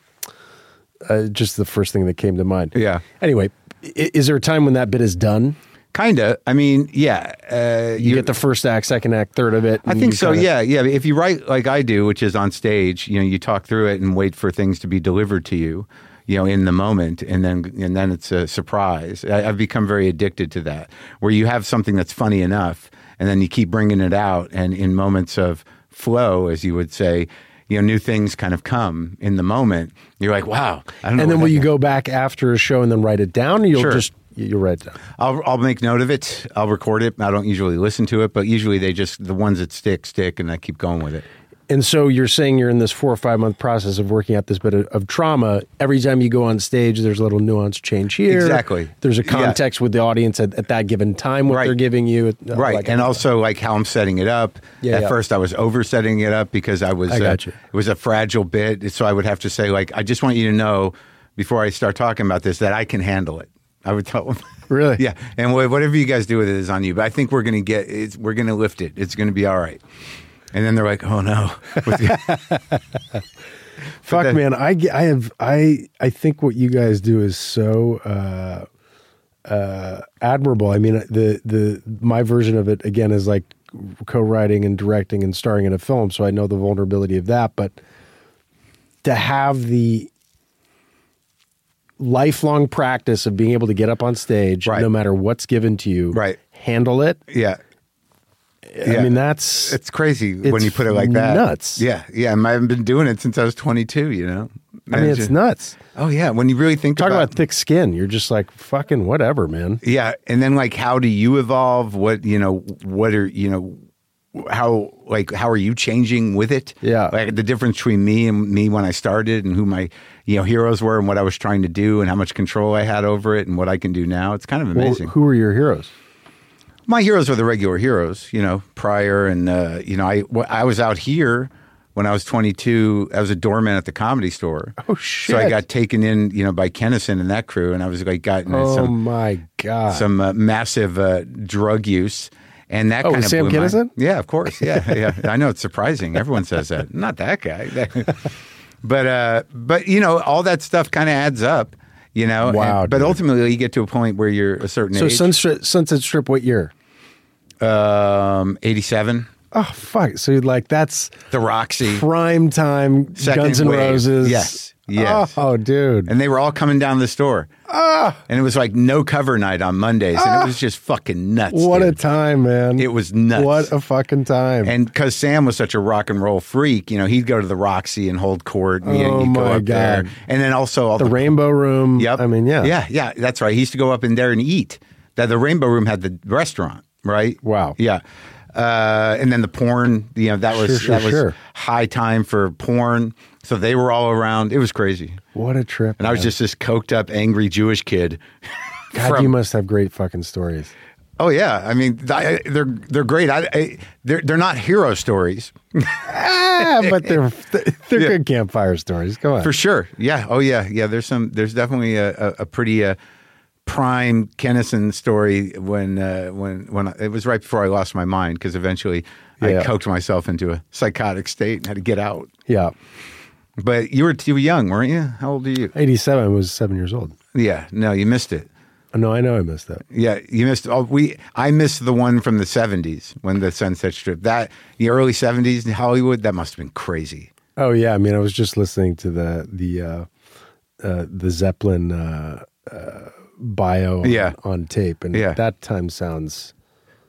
uh, just the first thing that came to mind. Yeah. Anyway, i- is there a time when that bit is done? Kinda. I mean, yeah. Uh, You get the first act, second act, third of it. I and think you so. kinda- Yeah, yeah. If you write like I do, which is on stage, you know, you talk through it and wait for things to be delivered to you, you know, in the moment, and then and then it's a surprise. I, I've become very addicted to that, where you have something that's funny enough, and then you keep bringing it out, and in moments of flow, as you would say, you know, new things kind of come in the moment. You're like, wow. I don't know. And then what will you that- go back after a show and then write it down, or you'll Sure. just you'll write it down? I'll I'll make note of it. I'll record it. I don't usually listen to it, but usually they just the ones that stick stick, and I keep going with it. And so you're saying you're in this four or five month process of working out this bit of, of trauma. Every time you go on stage, there's a little nuance change here. Exactly. There's a Yeah. context with the audience at, at that given time, what Right. they're giving you. uh, Right, like- and also like how I'm setting it up. Yeah, At yeah. first, I was over setting it up because I was. I got uh, you. It was a fragile bit, so I would have to say like, I just want you to know before I start talking about this that I can handle it. I would tell them. Really? Yeah, and wh- whatever you guys do with it is on you. But I think we're going to get. It's, we're going to lift it. It's going to be all right. And then they're like, "Oh no." Fuck, that- man. I, ge- I have, I, I think what you guys do is so, uh, uh, admirable. I mean, the, the, my version of it again is like co-writing and directing and starring in a film. So I know the vulnerability of that, but to have the lifelong practice of being able to get up on stage, Right. no matter what's given to you, Right. handle it. Yeah. I mean, that's, It's crazy when It's you put it like that. nuts. Yeah, yeah. and I've been doing it since I was twenty-two. You know. I mean, it's nuts. Oh yeah, when you really think Talk about, about thick skin. You're just like, fucking whatever, man. yeah, and then like, how do you evolve? What you know? What are you know? How like how are you changing with it? Yeah. like the difference between me and me when I started, and who my you know heroes were, and what I was trying to do, and how much control I had over it, and what I can do now. It's kind of Well, amazing. who are your heroes? My heroes were the regular heroes, you know, Pryor, and uh, you know, I wh- I was out here when I was twenty-two. I was a doorman at the Comedy Store. Oh, So I shit. got taken in, you know, by Kennison and that crew, and I was like, got into Oh some my God. some uh, massive uh, drug use, and that Oh, kind with of Sam blew my- Kinison? Yeah, of course. Yeah, yeah. I know it's surprising. Everyone says that. Not that guy. but uh, but you know, all that stuff kind of adds up. You know. Wow, And- but dude. ultimately, you get to a point where you're a certain So age. Sunset, Sunset Strip, what year? um, eighty-seven. Oh, fuck. So like that's The Roxy. prime time Second Guns N' wave. Roses. Yes, yes. Oh, dude. And they were all coming down the store. Ah, And it was like no cover night on Mondays. And it was just fucking nuts. what a dude. time, man. It was nuts. What a fucking time. And because Sam was such a rock and roll freak, you know, he'd go to the Roxy and hold court. And, you know, Oh, you'd go my up there. God. And then also all the the, Rainbow Room. Yep. I mean, yeah. Yeah, yeah, that's right. He used to go up in there and eat. That the Rainbow Room had the restaurant, right? Wow. Yeah. Uh, and then the porn, you know, that was Sure, sure, that was sure. high time for porn. So they were all around. It was crazy. What a trip. And I was man. just this coked up, angry Jewish kid. God, from- you must have great fucking stories. Oh yeah, I mean I, they're they're great. I, I, they're they're not hero stories ah, but they're they're Yeah. good campfire stories. Come on. for sure. Yeah. Oh yeah. Yeah. There's some. There's definitely a, a, a pretty uh, prime Kennison story when uh, when when I, it was right before I lost my mind because eventually Yeah. I coked myself into a psychotic state and had to get out. Yeah. But you were you were young, weren't you? How old are you? eighty-seven was seven years old. Yeah. No, you missed it. Oh, no, I know I missed that. Yeah, you missed. Oh, we I missed the one from the seventies when the Sunset Strip. That the early seventies in Hollywood. That must have been crazy. Oh yeah, I mean, I was just listening to the the uh, uh, the Zeppelin uh, uh, bio on, Yeah. on tape, and Yeah. that time sounds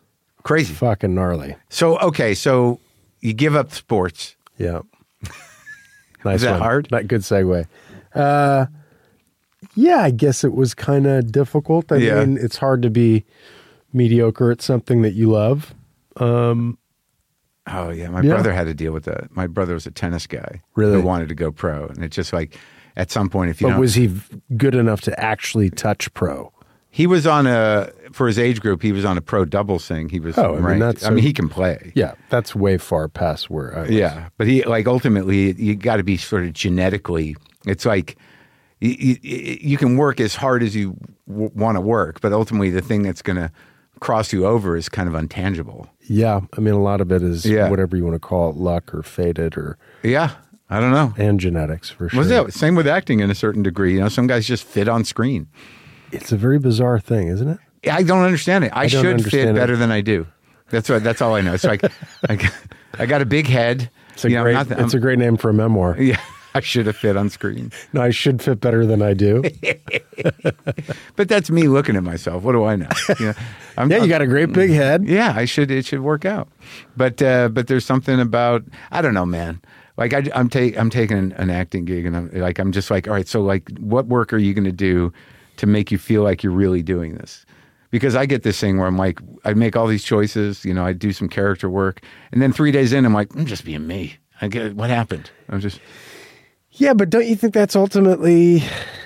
Crazy. Fucking gnarly. So, okay, so you give up sports. Yeah. Nice Is that one. hard? Not good segue. Uh, yeah, I guess it was kind of difficult. I Yeah. mean, it's hard to be mediocre at something that you love. Um, Oh, yeah. My Yeah. brother had to deal with that. My brother was a tennis guy. Really? Who wanted to go pro. And it's just like, at some point, if you but don't... was he v- good enough to actually touch pro? He was on a, for his age group, he was on a pro doubles thing. He was Oh, I mean, ranked. that's I mean, a- he can play. Yeah, that's way far past where I was. Yeah. But he, like, ultimately, you got to be sort of genetically, it's like, you, you, you can work as hard as you w- want to work, but ultimately the thing that's going to cross you over is kind of untangible. Yeah, I mean, a lot of it is Yeah. whatever you want to call it, luck or fated or Yeah. I don't know. and genetics for sure. Was that same with acting in a certain degree? You know, some guys just fit on screen. It's a very bizarre thing, isn't it? I don't understand it. I, I don't should fit understand it. better than I do. That's what. That's all I know. It's like I, got- I got a big head. It's a You know, great. not that it's I'm- a great name for a memoir. Yeah, I should have fit on screen. No, I should fit better than I do. But that's me looking at myself. What do I know? You know, I'm, Yeah, you I'm- got a great big head. Yeah, I should. It should work out. But uh, but there's something about I don't know, man. Like I, I'm take I'm taking an, an acting gig, and I'm like I'm just like, all right. So like, what work are you going to do to make you feel like you're really doing this? Because I get this thing where I'm like, I make all these choices. You know, I do some character work, and then three days in, I'm like, I'm just being me. I get what happened. I'm just Yeah, but don't you think that's ultimately?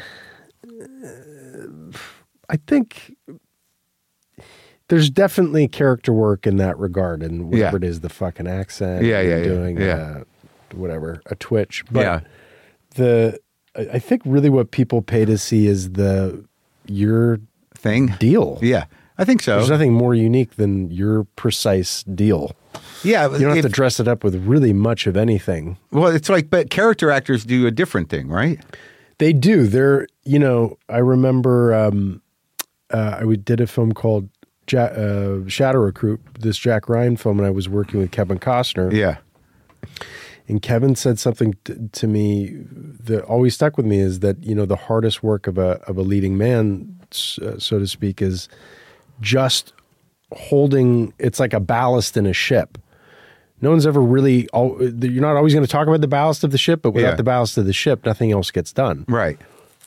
I think there's definitely character work in that regard, and whatever Yeah. it is, the fucking accent. Yeah, yeah, and yeah, doing yeah. Uh, whatever a twitch. But yeah, the I I think really what people pay to see is the your thing. deal. Yeah, I think so. There's nothing more unique than your precise deal. Yeah, You don't have if- to dress it up with really much of anything. Well, it's like, but character actors do a different thing, right? They do. They're, you know, I remember um, uh, I did a film called ja- uh, Shadow Recruit, this Jack Ryan film, and I was working with Kevin Costner. Yeah, And Kevin said something t- to me that always stuck with me is that, you know, the hardest work of a of a leading man, s- uh, so to speak, is just holding, it's like a ballast in a ship. No one's ever really, al- you're not always going to talk about the ballast of the ship, but without Yeah. the ballast of the ship, nothing else gets done. right.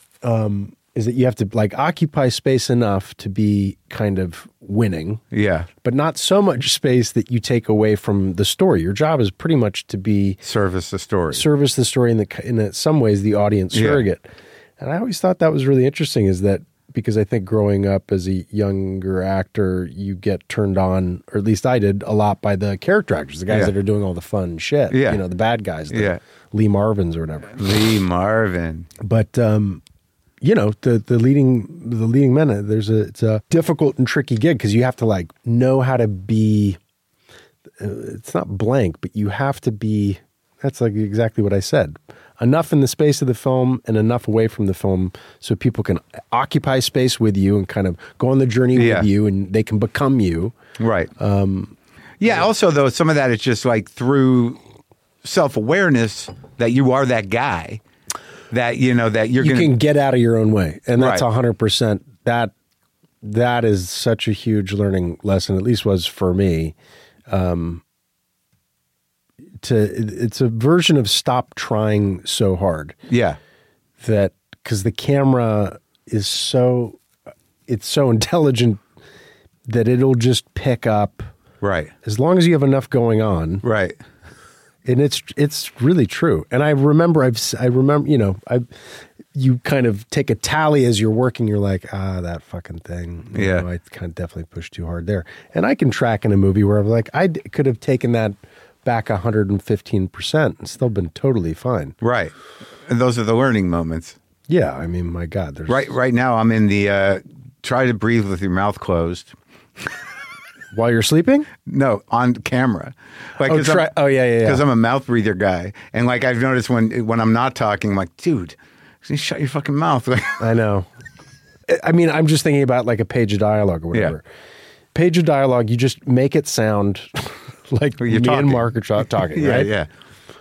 Is that you have to like occupy space enough to be kind of winning, Yeah, but not so much space that you take away from the story. Your job is pretty much to be service the story. service the story in the in some ways the audience Yeah. surrogate. And I always thought that was really interesting. Is that because I think growing up as a younger actor, you get turned on, or at least I did, a lot by the character actors, the guys Yeah. that are doing all the fun shit. Yeah. You know, the bad guys, the Yeah. Lee Marvins or whatever. Lee Marvin. But um, you know, the the leading the leading men, uh, there's a it's a difficult and tricky gig because you have to like know how to be. Uh, it's not blank, but you have to be. That's like exactly what I said. Enough in the space of the film and enough away from the film so people can occupy space with you and kind of go on the journey Yeah. with you, and they can become you. Right. Um, yeah. Also, though, some of that is just like through self-awareness that you are that guy. That you know that you're You gonna can get out of your own way, and that's Right. a hundred percent. That that is such a huge learning lesson. At least was for me. Um, to it's a version of stop trying so hard. yeah. That because the camera is so it's so intelligent that it'll just pick up Right. as long as you have enough going on. Right. And it's it's really true. And I remember I've s- I remember you know I you kind of take a tally as you're working. You're like, ah, that fucking thing. You Yeah. know, I kind of definitely pushed too hard there. And I can track in a movie where I'm like, I d- could have taken that back one hundred fifteen percent and still been totally fine. Right. And those are the learning moments. Yeah, I mean, my God, there's Right. Right now, I'm in the uh, try to breathe with your mouth closed. while you're sleeping. No, on camera. Like, Oh, 'cause try- I'm- oh, yeah, yeah, yeah. Because I'm a mouth breather guy, and like I've noticed when when I'm not talking, I'm like, dude, shut your fucking mouth. I know. I mean, I'm just thinking about like a page of dialogue or whatever. Page of dialogue, you just make it sound like You're me talking. and Mark are tra- talking, yeah, right? yeah,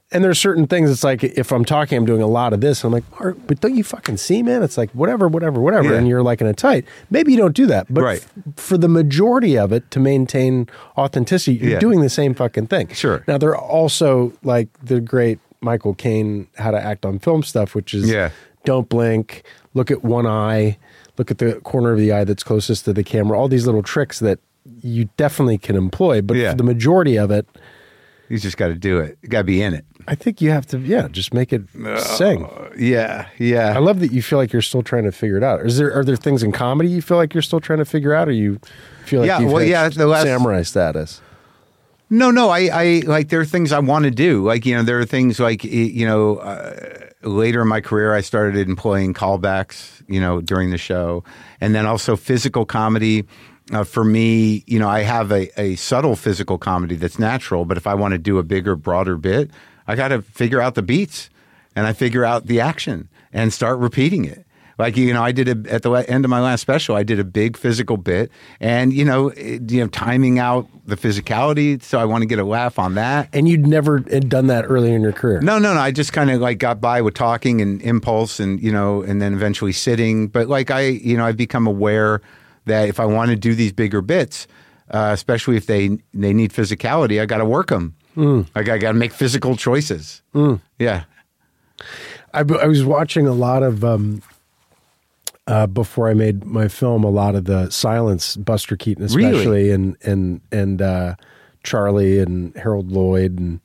And there's certain things, it's like, if I'm talking, I'm doing a lot of this. I'm like, Mark, but don't you fucking see, man? It's like, whatever, whatever, whatever. Yeah. And you're like in a tight. Maybe you don't do that. But Right. f- for the majority of it, to maintain authenticity, you're Yeah. doing the same fucking thing. Sure. Now, there are also like the great Michael Caine How to Act on Film stuff, which is Yeah. don't blink, look at one eye, look at the corner of the eye that's closest to the camera, all these little tricks that you definitely can employ. But Yeah. for the majority of it, You just got to do it. You got to be in it. I think you have to, yeah, just make it sing. Yeah, yeah. I love that you feel like you're still trying to figure it out. Is there are there things in comedy you feel like you're still trying to figure out, or you feel like Yeah, you've well, hit yeah, the last- samurai status? No, no. I, I like there are things I want to do. Like you know, there are things like you know. Uh, later in my career, I started employing callbacks. You know, during the show, and then also physical comedy. Uh, for me, you know, I have a, a subtle physical comedy that's natural, but if I want to do a bigger, broader bit, I got to figure out the beats and I figure out the action and start repeating it. Like, you know, I did a, at the end of my last special, I did a big physical bit and, you know, it, you know, timing out the physicality. So I want to get a laugh on that. And you'd never had done that earlier in your career. No, no, no. I just kind of like got by with talking and impulse and, you know, and then eventually sitting. But like I, you know, I've become aware that if I want to do these bigger bits, uh, especially if they they need physicality, I got to work them. Mm. I got to make physical choices. Mm. Yeah. I, I was watching a lot of, um, uh, before I made my film, a lot of the Silence, Buster Keaton especially, Really? and and and uh, Charlie and Harold Lloyd. And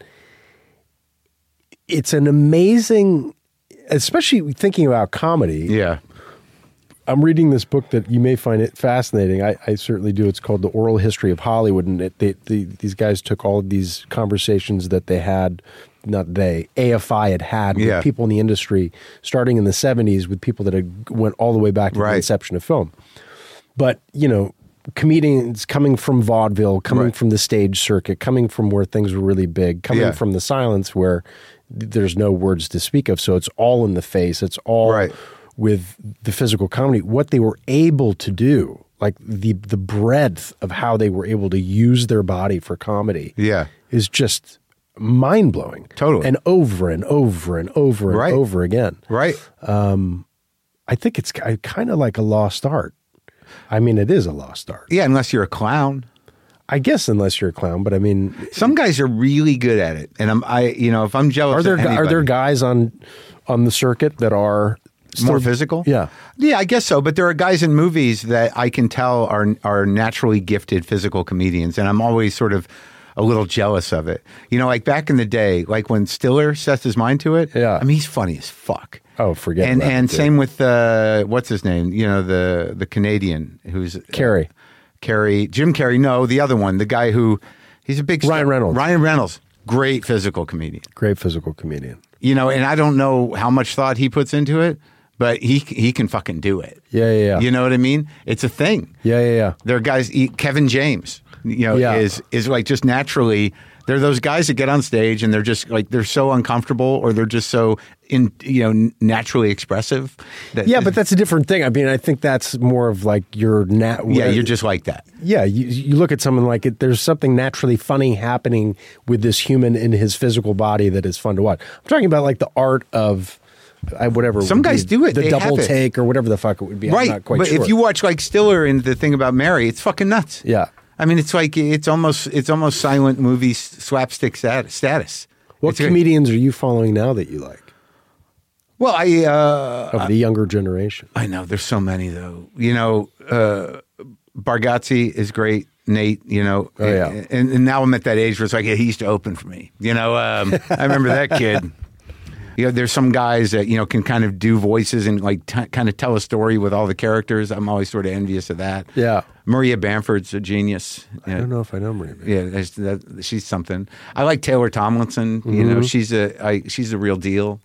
it's an amazing, especially thinking about comedy. Yeah. I'm reading this book that you may find it fascinating. I, I certainly do. It's called The Oral History of Hollywood. And it, they, they, these guys took all of these conversations that they had, not they, A F I had had with Yeah. people in the industry, starting in the seventies with people that had went all the way back to Right. the inception of film. But, you know, comedians coming from vaudeville, coming Right. from the stage circuit, coming from where things were really big, coming Yeah. from the silence where there's no words to speak of. So it's all in the face. It's all... Right. with the physical comedy, what they were able to do, like the the breadth of how they were able to use their body for comedy, Yeah. is just mind blowing. Totally. And over and over and over and Right. over again. Right. I think it's kind of like a lost art. I mean, it is a lost art. Yeah. Unless you're a clown. I guess unless you're a clown, but I mean, Some guys are really good at it. And I'm, I, you know, if I'm jealous are there of are anybody, there guys on on the circuit that are more still- physical? Yeah. Yeah, I guess so. But there are guys in movies that I can tell are are naturally gifted physical comedians, and I'm always sort of a little jealous of it. You know, like back in the day, like when Stiller sets his mind to it. Yeah. I mean, he's funny as fuck. Oh, forget And about and it, dude. same with uh, what's his name? You know, the the Canadian who's Carrey. Carrey, Jim Carrey. No, the other one, the guy who he's a big Ryan Reynolds. Ryan Reynolds, great physical comedian. Great physical comedian. You know, and I don't know how much thought he puts into it, but he he can fucking do it. Yeah, yeah, yeah. You know what I mean? It's a thing. Yeah, yeah, yeah. There are guys. Kevin James, you know, Yeah. is is like just naturally. They're those guys that get on stage and they're just like they're so uncomfortable, or they're just so in you know naturally expressive. That, Yeah, but that's a different thing. I mean, I think that's more of like your nat. yeah, you're just like that. yeah. You, you look at someone like it. There's something naturally funny happening with this human in his physical body that is fun to watch. I'm talking about like the art of I, whatever. Some would guys be, do it. The They double have it. take or whatever the fuck it would be. I'm Right, not quite but sure. if you watch like Stiller and The Thing About Mary, it's fucking nuts. Yeah. I mean, it's like it's almost it's almost silent movie slapstick stat- status. What It's a- comedians are you following now that you like Well, I uh, of the younger generation? I know there's so many though. You know, uh, Bargatze is great. Nate, you know, Oh, yeah. and, and now I'm at that age where it's like, yeah, he used to open for me. You know, um, I remember that kid. You know, there's some guys that you know can kind of do voices and like t- kind of tell a story with all the characters. I'm always sort of envious of that. Yeah. Maria Bamford's a genius. I don't know if I know Maria. Yeah, that's, that, she's something. I like Taylor Tomlinson. You Mm-hmm. know, she's a I, she's a real deal.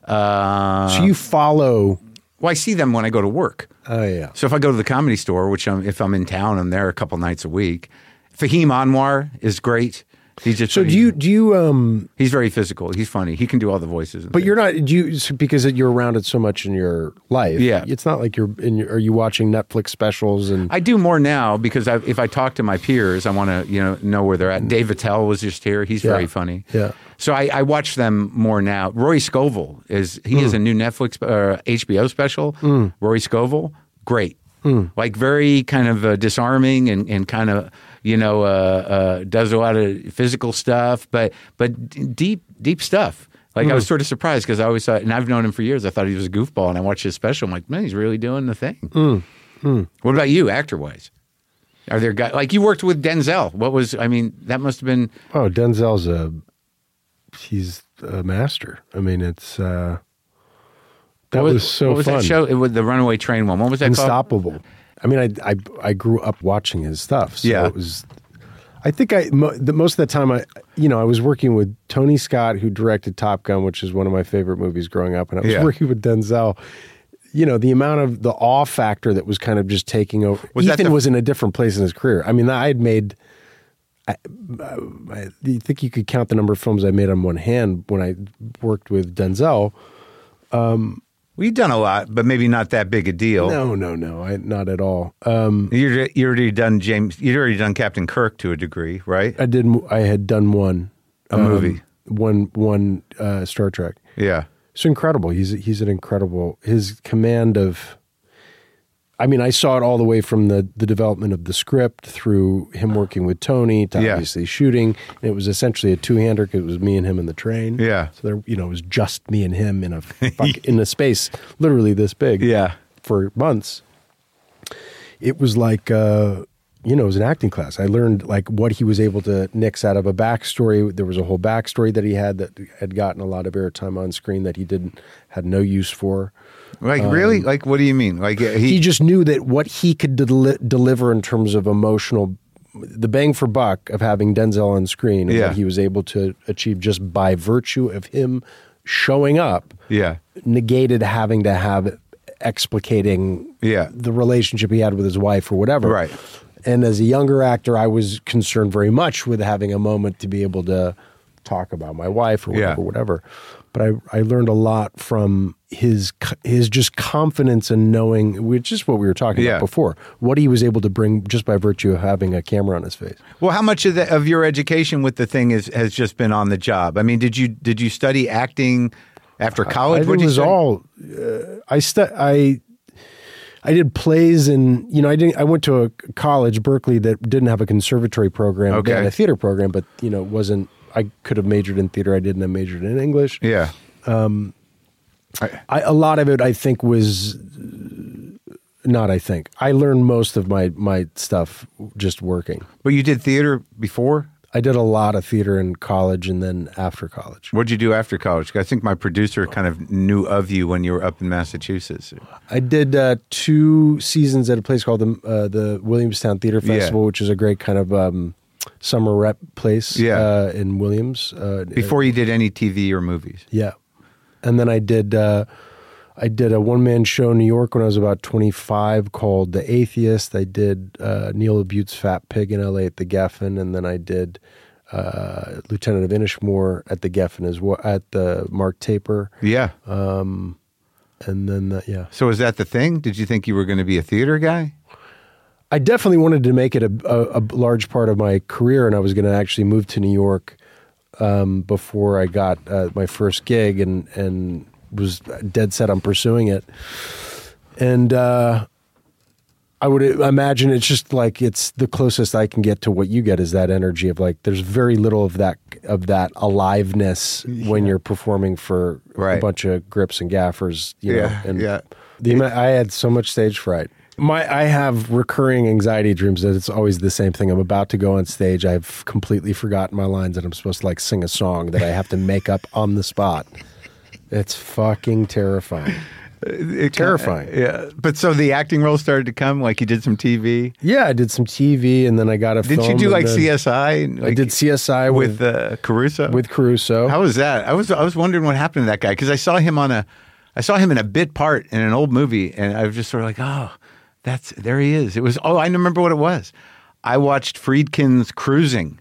Uh, So you follow? well, I see them when I go to work. Oh yeah. So if I go to the Comedy Store, which I'm, if I'm in town, I'm there a couple nights a week. Fahim Anwar is great. He's just So do you do you um? He's very physical. He's funny. He can do all the voices. But you're not. Do you because you're around it so much in your life? Yeah. It's not like you're in. Your, are you watching Netflix specials and? I do more now because I, if I talk to my peers, I want to you know know where they're at. Dave Attell was just here. He's Yeah. very funny. Yeah. So I, I watch them more now. Rory Scovel is he Mm. has a new Netflix uh, H B O special. Mm. Rory Scovel, great. Mm. Like very kind of uh, disarming and, and kind of you know uh, uh, does a lot of physical stuff, but but d- deep deep stuff. Like Mm. I was sort of surprised because I always thought, and I've known him for years. I thought he was a goofball, and I watched his special. I'm like, man, he's really doing the thing. Mm. Mm. What about you, actor wise? Are there guys like you worked with Denzel? What was I mean? That must have been. Oh, Denzel's a he's a master. I mean, it's uh, that what was, so What was fun. that show? It was the Runaway Train one. What was that Unstoppable. called? I mean, I, I I grew up watching his stuff. So Yeah. it was. I think I mo- the, most of the time I you know I was working with Tony Scott, who directed Top Gun, which is one of my favorite movies growing up, and I was Yeah. working with Denzel. You know, the amount of the awe factor that was kind of just taking over. Was that Ethan the- was in a different place in his career. I mean, I had made. I, I think you could count the number of films I made on one hand when I worked with Denzel. Well, you've done a lot, but maybe not that big a deal. No, no, no, I, not at all. Um, You're, you already done James. You'd already done Captain Kirk to a degree, right? I did. I had done one A movie. one one uh, Star Trek. Yeah. It's incredible. He's he's an incredible. His command of. I mean, I saw it all the way from the, the development of the script through him working with Tony to Yeah. obviously shooting. And it was essentially a two-hander because it was me and him in the train. Yeah. So there, you know, it was just me and him in a fuck, in a space literally this big. Yeah. For months. It was like, uh, you know, it was an acting class. I learned like what he was able to nix out of a backstory. There was a whole backstory that he had that had gotten a lot of airtime on screen that he didn't had no use for. Like really? Like what do you mean? Like he, He just knew that what he could deli- deliver in terms of emotional, the bang for buck of having Denzel on screen, and Yeah. what he was able to achieve just by virtue of him showing up, yeah. negated having to have explicating Yeah. the relationship he had with his wife or whatever. Right. And as a younger actor, I was concerned very much with having a moment to be able to talk about my wife or whatever, Yeah. whatever. But I, I learned a lot from his his just confidence in knowing, which is what we were talking Yeah. about before, what he was able to bring just by virtue of having a camera on his face. Well, how much of the, of your education with the thing is has just been on the job? I mean, did you did you study acting after college? I think What'd it you was study? all. Uh, I stu- I I did plays, and you know, I didn't. I went to a college, Berkeley, that didn't have a conservatory program. They had Okay. a theater program, but you know, it wasn't. I could have majored in theater. I didn't. I majored in English. Yeah. I, a lot of it, I think, was not. I think I learned most of my my stuff just working. But you did theater before? I did a lot of theater in college, and then after college. What'd you do after college? I think my producer kind of knew of you when you were up in Massachusetts. I did uh, two seasons at a place called the uh, the Williamstown Theater Yeah. Festival, which is a great kind of um, summer rep place Yeah. uh, in Williams. Uh, Before you did any T V or movies. yeah, and then I did uh, I did a one man show in New York when I was about twenty-five called The Atheist. I did uh, Neil Bute's Fat Pig in L A at the Geffen, and then I did uh, Lieutenant of Inishmore at the Geffen as well, at the Mark Taper, Yeah. and then uh, yeah. So was that the thing? Did you think you were going to be a theater guy? I definitely wanted to make it a, a, a large part of my career, and I was going to actually move to New York um, before I got uh, my first gig, and and was dead set on pursuing it. And uh, I would imagine it's just like it's the closest I can get to what you get is that energy of like there's very little of that of that aliveness when you're performing for Right. a bunch of grips and gaffers. You Yeah, know? And yeah. The ama- I had so much stage fright. My I have recurring anxiety dreams that it's always the same thing. I'm about to go on stage. I've completely forgotten my lines and I'm supposed to like sing a song that I have to make up on the spot. It's fucking terrifying. It Terrifying. Yeah. But so the acting role started to come, like you did some T V. Yeah, I did some T V and then I got a Did film. you do and like then C S I? And, I like, did C S I with with uh, Caruso. with Caruso. How was that? I was I was wondering what happened to that guy because I saw him on a, I saw him in a bit part in an old movie, and I was just sort of like, oh, that's there he is. It was oh, I remember what it was. I watched Friedkin's Cruising.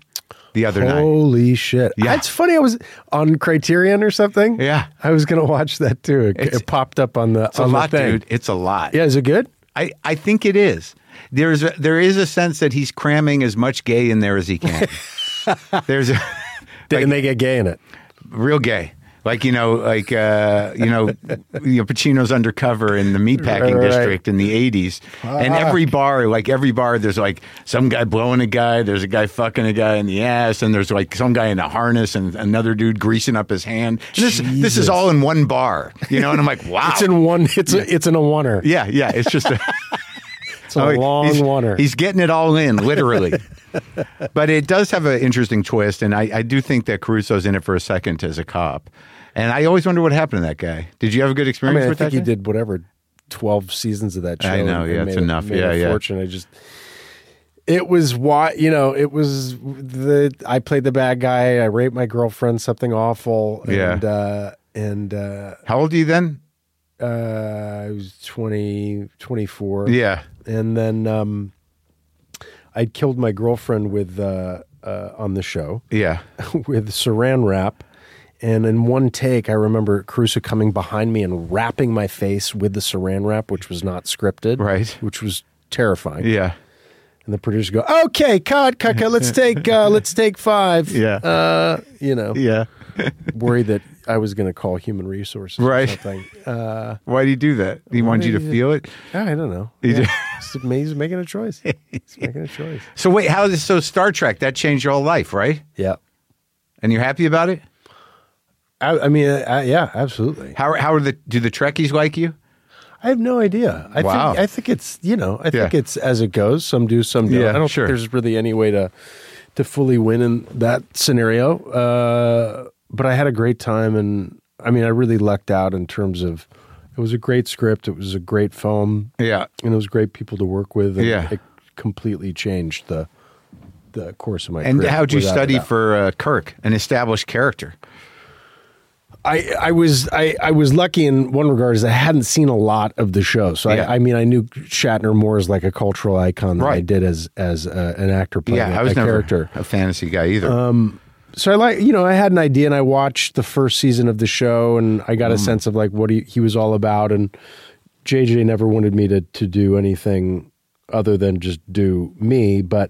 the other night. Holy shit. Yeah. It's funny. I was on Criterion or something. Yeah. I was going to watch that too. It, It's- it popped up on the, It's a on lot, the thing. dude. It's a lot. Yeah, is it good? I, I think it is. There's a, there is a sense that he's cramming as much gay in there as he can. There's a like, and they get gay in it. real gay. Like, you know, like, uh, you know, you know, Pacino's undercover in the meatpacking Right. district in the eighties. And every bar, like every bar, there's like some guy blowing a guy. There's a guy fucking a guy in the ass. And there's like some guy in a harness and another dude greasing up his hand. And this, this Jesus. is all in one bar, you know? And I'm like, wow. It's in one. It's a, it's in a oneer. yeah, yeah. It's just a... It's a Oh, long he's, oneer. He's getting it all in, literally. But it does have an interesting twist, and I, I do think that Caruso's in it for a second as a cop. And I always wonder what happened to that guy. Did you have a good I experience mean, I with think that he guy? did whatever twelve seasons of that show. I know, and yeah, made it's a- enough. made Yeah, a yeah. Fortune. I just. It was why you know it was the I played the bad guy. I raped my girlfriend. Something awful. Yeah. And uh, and uh, How old are you then? uh, I was twenty, twenty-four. Yeah. And then um, I'd killed my girlfriend with uh, uh, on the show Yeah. with saran wrap. And in one take, I remember Caruso coming behind me and wrapping my face with the saran wrap, which was not scripted. Right. Which was terrifying. Yeah. And the producers go, okay, cut, cut, cut. Let's take, uh, let's take five. Yeah. Uh, you know, Yeah. worried that I was going to call human resources Right. or something. Uh, Why do you do that? He wanted you to did he- feel it? I don't know. He Yeah. did- He's, he's making a choice. He's making a choice. So wait, how is so Star Trek? That changed your whole life, right? Yeah. And you're happy about it? I, I mean, uh, yeah, absolutely. How how are the do the Trekkies like you? I have no idea. I Wow. think I think it's you know I think Yeah. it's as it goes. Some do, some don't. Yeah, I don't sure. think there's really any way to to fully win in that scenario. Uh, but I had a great time, and I mean, I really lucked out in terms of it was a great script. It was a great film, Yeah. and it was great people to work with. And Yeah. it completely changed the the course of my And career. how'd you without a study doubt. for uh, Kirk, an established character? I, I was I, I was lucky in one regard is I hadn't seen a lot of the show, so Yeah. I, I mean I knew Shatner more as like a cultural icon than I Right. did as as uh, an actor playing Yeah, a, I was a never character. a fantasy guy either. So I like you know I had an idea and I watched the first season of the show and I got a Mm. sense of like what he, he was all about, and J J never wanted me to to do anything other than just do me, but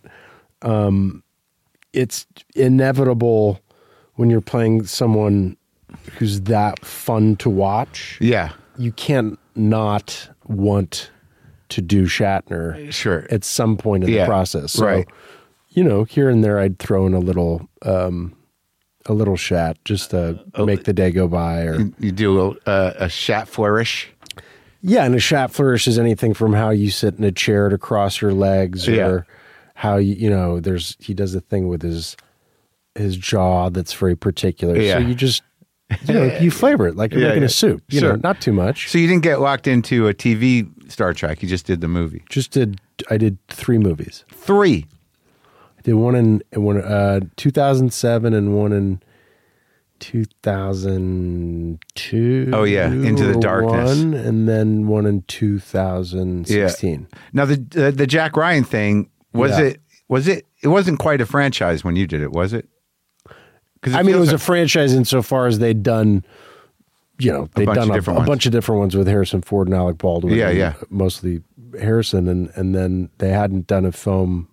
um, it's inevitable when you're playing someone who's that fun to watch. yeah, You can't not want to do Shatner sure. at some point in Yeah, the process. So, right. you know, here and there, I'd throw in a little, um, a little Shat just to make the day go by. Or You, you do a, a Shat flourish. yeah, and a Shat flourish is anything from how you sit in a chair to cross your legs, Yeah. or how you, you know, there's he does a thing with his his jaw that's very particular. Yeah. So you just. You know, you flavor it like you're Yeah, making yeah. a soup. You Sure. know, not too much. So you didn't get locked into a T V Star Trek. You just did the movie. Just did. I did three movies. Three. I did one in one uh, two thousand seven and one in two thousand two. Oh, yeah, Into the or Darkness. one, and then one in two thousand sixteen. Now the uh, the Jack Ryan thing was Yeah. it was it it wasn't quite a franchise when you did it, was it? Because I mean, it was a franchise insofar as they'd done, you know, they'd bunch done of a, different a ones. bunch of different ones with Harrison Ford and Alec Baldwin. Yeah, and yeah. Mostly Harrison, and and then they hadn't done a film.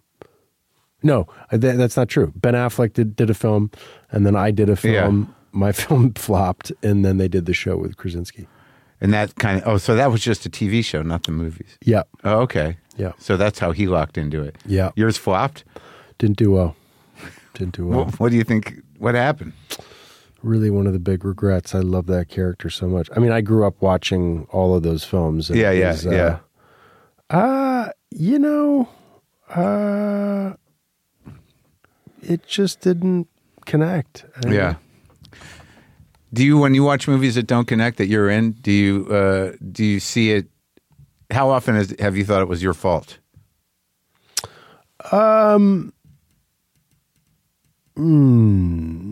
No, th- that's not true. Ben Affleck did, did a film, and then I did a film. My film flopped, and then they did the show with Krasinski. And that kind of oh, so that was just a T V show, not the movies. Yeah, Oh, okay. Yeah. So that's how he locked into it. yeah. Yours flopped. Didn't do well. Didn't do well. What, what do you think? What happened? Really one of the big regrets. I love that character so much. I mean, I grew up watching all of those films. and Yeah, it yeah, was, uh, yeah. Uh, you know, uh, it just didn't connect. I- Yeah. Do you, when you watch movies that don't connect that you're in, do you uh, do you see it? How often has, have you thought it was your fault? Um, mm,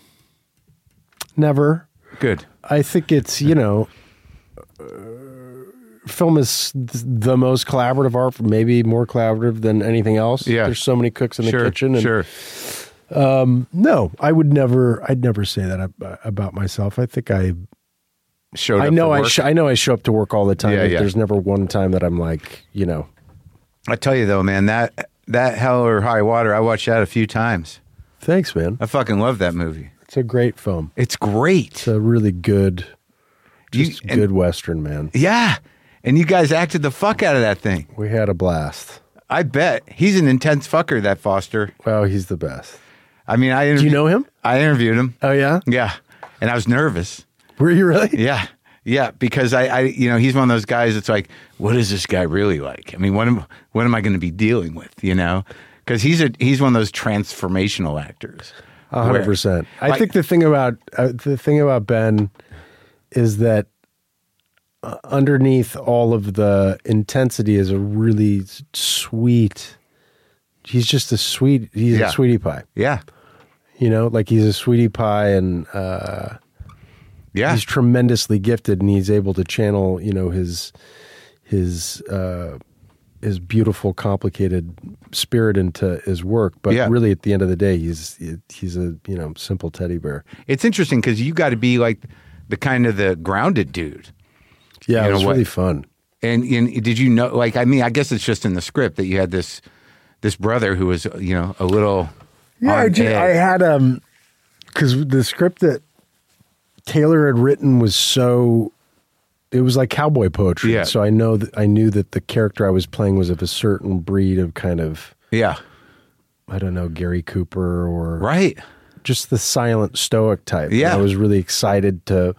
never. Good. I think it's, you know, uh, film is th- the most collaborative art, maybe more collaborative than anything else. Yeah. There's so many cooks in the Sure. kitchen. And Sure. Um, no, I would never. I'd never say that ab- about myself. I think I. Showed I up know for I. work. Sh- I know I show up to work all the time. Yeah, Like, yeah. There's never one time that I'm like, you know. I tell you though, man, that that Hell or High Water, I watched that a few times. Thanks, man. I fucking love that movie. It's a great film. It's great. It's a really good, just You- and- good Western, man. Yeah. And you guys acted the fuck out of that thing. We had a blast. I bet. He's an intense fucker, that Foster. Well, he's the best. I mean, I Do interviewed, you know him? I interviewed him. Oh yeah. Yeah. And I was nervous. Were you really? Yeah. Yeah. Because I, I, you know, he's one of those guys that's like, what is this guy really like? I mean, what am, what am I going to be dealing with, you know? Because he's a, he's one of those transformational actors. A hundred Where- percent. I like- think the thing about uh, the thing about Ben is that uh, underneath all of the intensity is a really s- sweet. He's just a sweet. He's Yeah. a sweetie pie. Yeah. You know, like he's a sweetie pie, and uh, Yeah. he's tremendously gifted, and he's able to channel, you know, his his uh, his beautiful, complicated spirit into his work. But Yeah. really, at the end of the day, he's he's a you know simple teddy bear. It's interesting because you got to be like the kind of the grounded dude. Yeah, You it know was what? really fun. And, and did you know, like, I mean, I guess it's just in the script that you had this, this brother who was, you know, a little, Yeah, I, on ju- I edge. had um because the script that Taylor had written was so it was like cowboy poetry. Yeah. So I know that I knew that the character I was playing was of a certain breed of kind of Yeah. I don't know Gary Cooper or Right. just the silent stoic type. Yeah. And I was really excited to.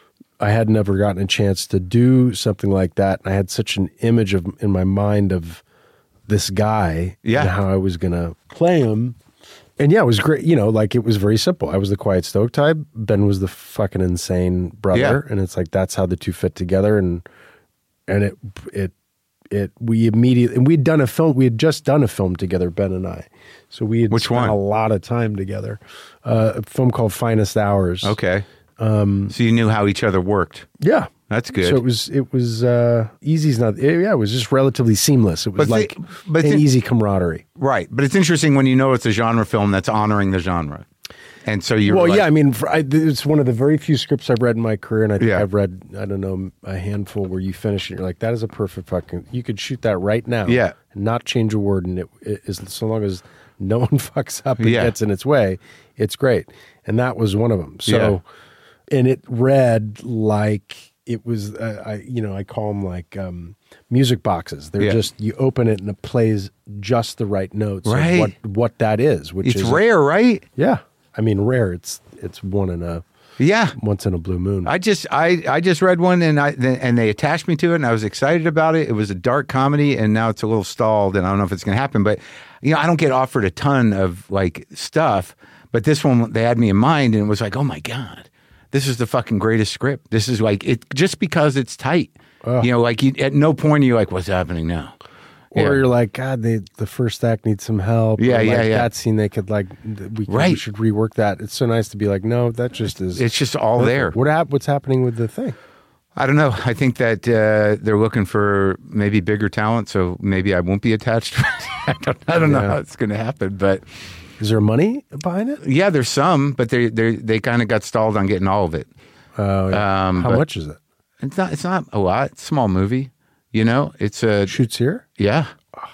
I had never gotten a chance to do something like that, and I had such an image of in my mind of this guy Yeah. and how I was going to play him. And yeah, it was great. You know, like it was very simple. I was the quiet stoic type. Ben was the fucking insane brother, Yeah. and it's like that's how the two fit together. And and it it it we immediately and we'd done a film. We had just done a film together, Ben and I. So we had Which spent one? a lot of time together. Uh, a film called Finest Hours. Okay. Um, so you knew how each other worked. Yeah. That's good. So it was, it was, uh, easy's not, yeah, it was just relatively seamless. It was But the- like but an the- easy camaraderie. Right. But it's interesting when you know it's a genre film that's honoring the genre. And so you're Well, like, yeah, I mean, for, I, it's one of the very few scripts I've read in my career, and I think Yeah. I've read, I don't know, a handful where you finish it, and you're like, that is a perfect fucking, you could shoot that right now. Yeah. And not change a word, and it, it is, so long as no one fucks up and Yeah. gets in its way, it's great. And that was one of them. So, and it read like it was, uh, I, you know, I call them like um, music boxes. They're Yeah. just, you open it and it plays just the right notes Right. of what, what that is, which it's is rare, right? yeah. I mean, rare. It's it's one in a Yeah. once in a blue moon. I just I, I just read one and I and they attached me to it and I was excited about it. It was a dark comedy and now it's a little stalled and I don't know if it's going to happen. But you know I don't get offered a ton of like stuff. But this one they had me in mind and it was like, oh my god, this is the fucking greatest script. This is like it just because it's tight. You know, like you, at no point are you like, what's happening now? or Yeah. you're like, God, they, the first act needs some help. Yeah, or yeah, like yeah. That scene, they could like, th- we, could, we Right. should rework that. It's so nice to be like, no, that just is. It's just all there. What hap- What's happening with the thing? I don't know. I think that uh, they're looking for maybe bigger talent, so maybe I won't be attached. I don't, I don't know Yeah. how it's going to happen, but Is there money behind it? yeah, there's some, but they they they kind of got stalled on getting all of it. Oh, yeah. Um, How but- much is it? It's not. It's not a lot. It's a small movie. You know, it's a Shoots here? yeah.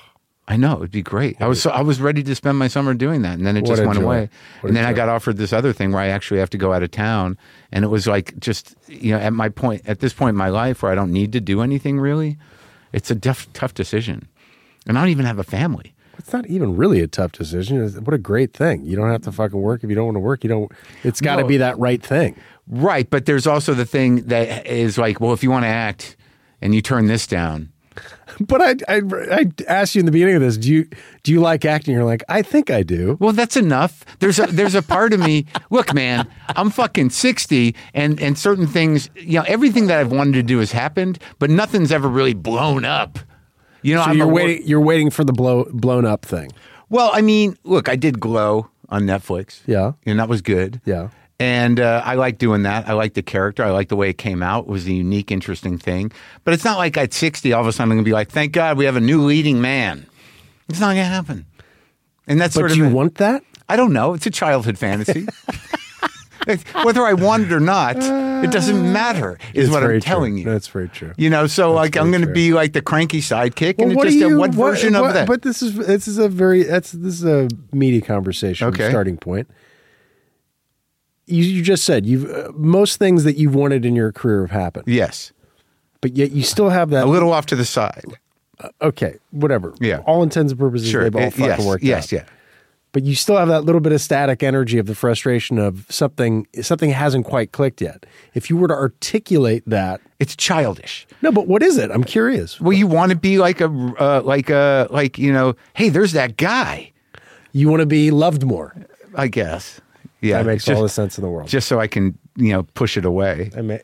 I know it'd be great. I was so, I was ready to spend my summer doing that, and then it What just a went joy. away. What and a then I joy. got offered this other thing where I actually have to go out of town, and it was like just you know at my point at this point in my life where I don't need to do anything really. It's a tough tough decision, and I don't even have a family. It's not even really a tough decision. It's- What a great thing. You don't have to fucking work. If you don't want to work, you don't. It's got to No. be that right thing. Right, but there's also the thing that is like, well, if you want to act and you turn this down, But I, I, I asked you in the beginning of this, do you do you like acting? You're like, I think I do. well, that's enough. There's a there's a part of me. Look, man, I'm fucking sixty, and and certain things, you know, everything that I've wanted to do has happened, but nothing's ever really blown up. You know, So I'm you're a wor- waiting. You're waiting for the blow blown up thing. Well, I mean, look, I did Glow on Netflix. Yeah. and that was good. Yeah. And uh, I like doing that. I like the character. I like the way it came out. It was a unique, interesting thing. But it's not like at sixty, all of a sudden I'm going to be like, thank God we have a new leading man. It's not going to happen. And that's But sort do of you a- want that? I don't know. It's a childhood fantasy. Whether I want it or not, it doesn't matter, is It's what very I'm telling true. you. That's very true. You know, so like I'm very going to true. be like the cranky sidekick, Well, and what it's do just you, a, what, what version what, of that? But this is this is a very that's this is a meaty conversation Okay. starting point. You, you just said you've uh, most things that you've wanted in your career have happened, Yes, but yet you still have that a little off to the side. okay, whatever. Yeah. All intents and purposes, Sure, they've all It- fucking yes, worked yes, out. yeah. But you still have that little bit of static energy of the frustration of something something hasn't quite clicked yet. If you were to articulate that, It's childish. no, but what is it? I'm curious. Well, you want to be like a uh, like a like you know, hey, there's that guy. You want to be loved more. I guess. Yeah, That makes just, all the sense in the world. Just so I can you know push it away. I may.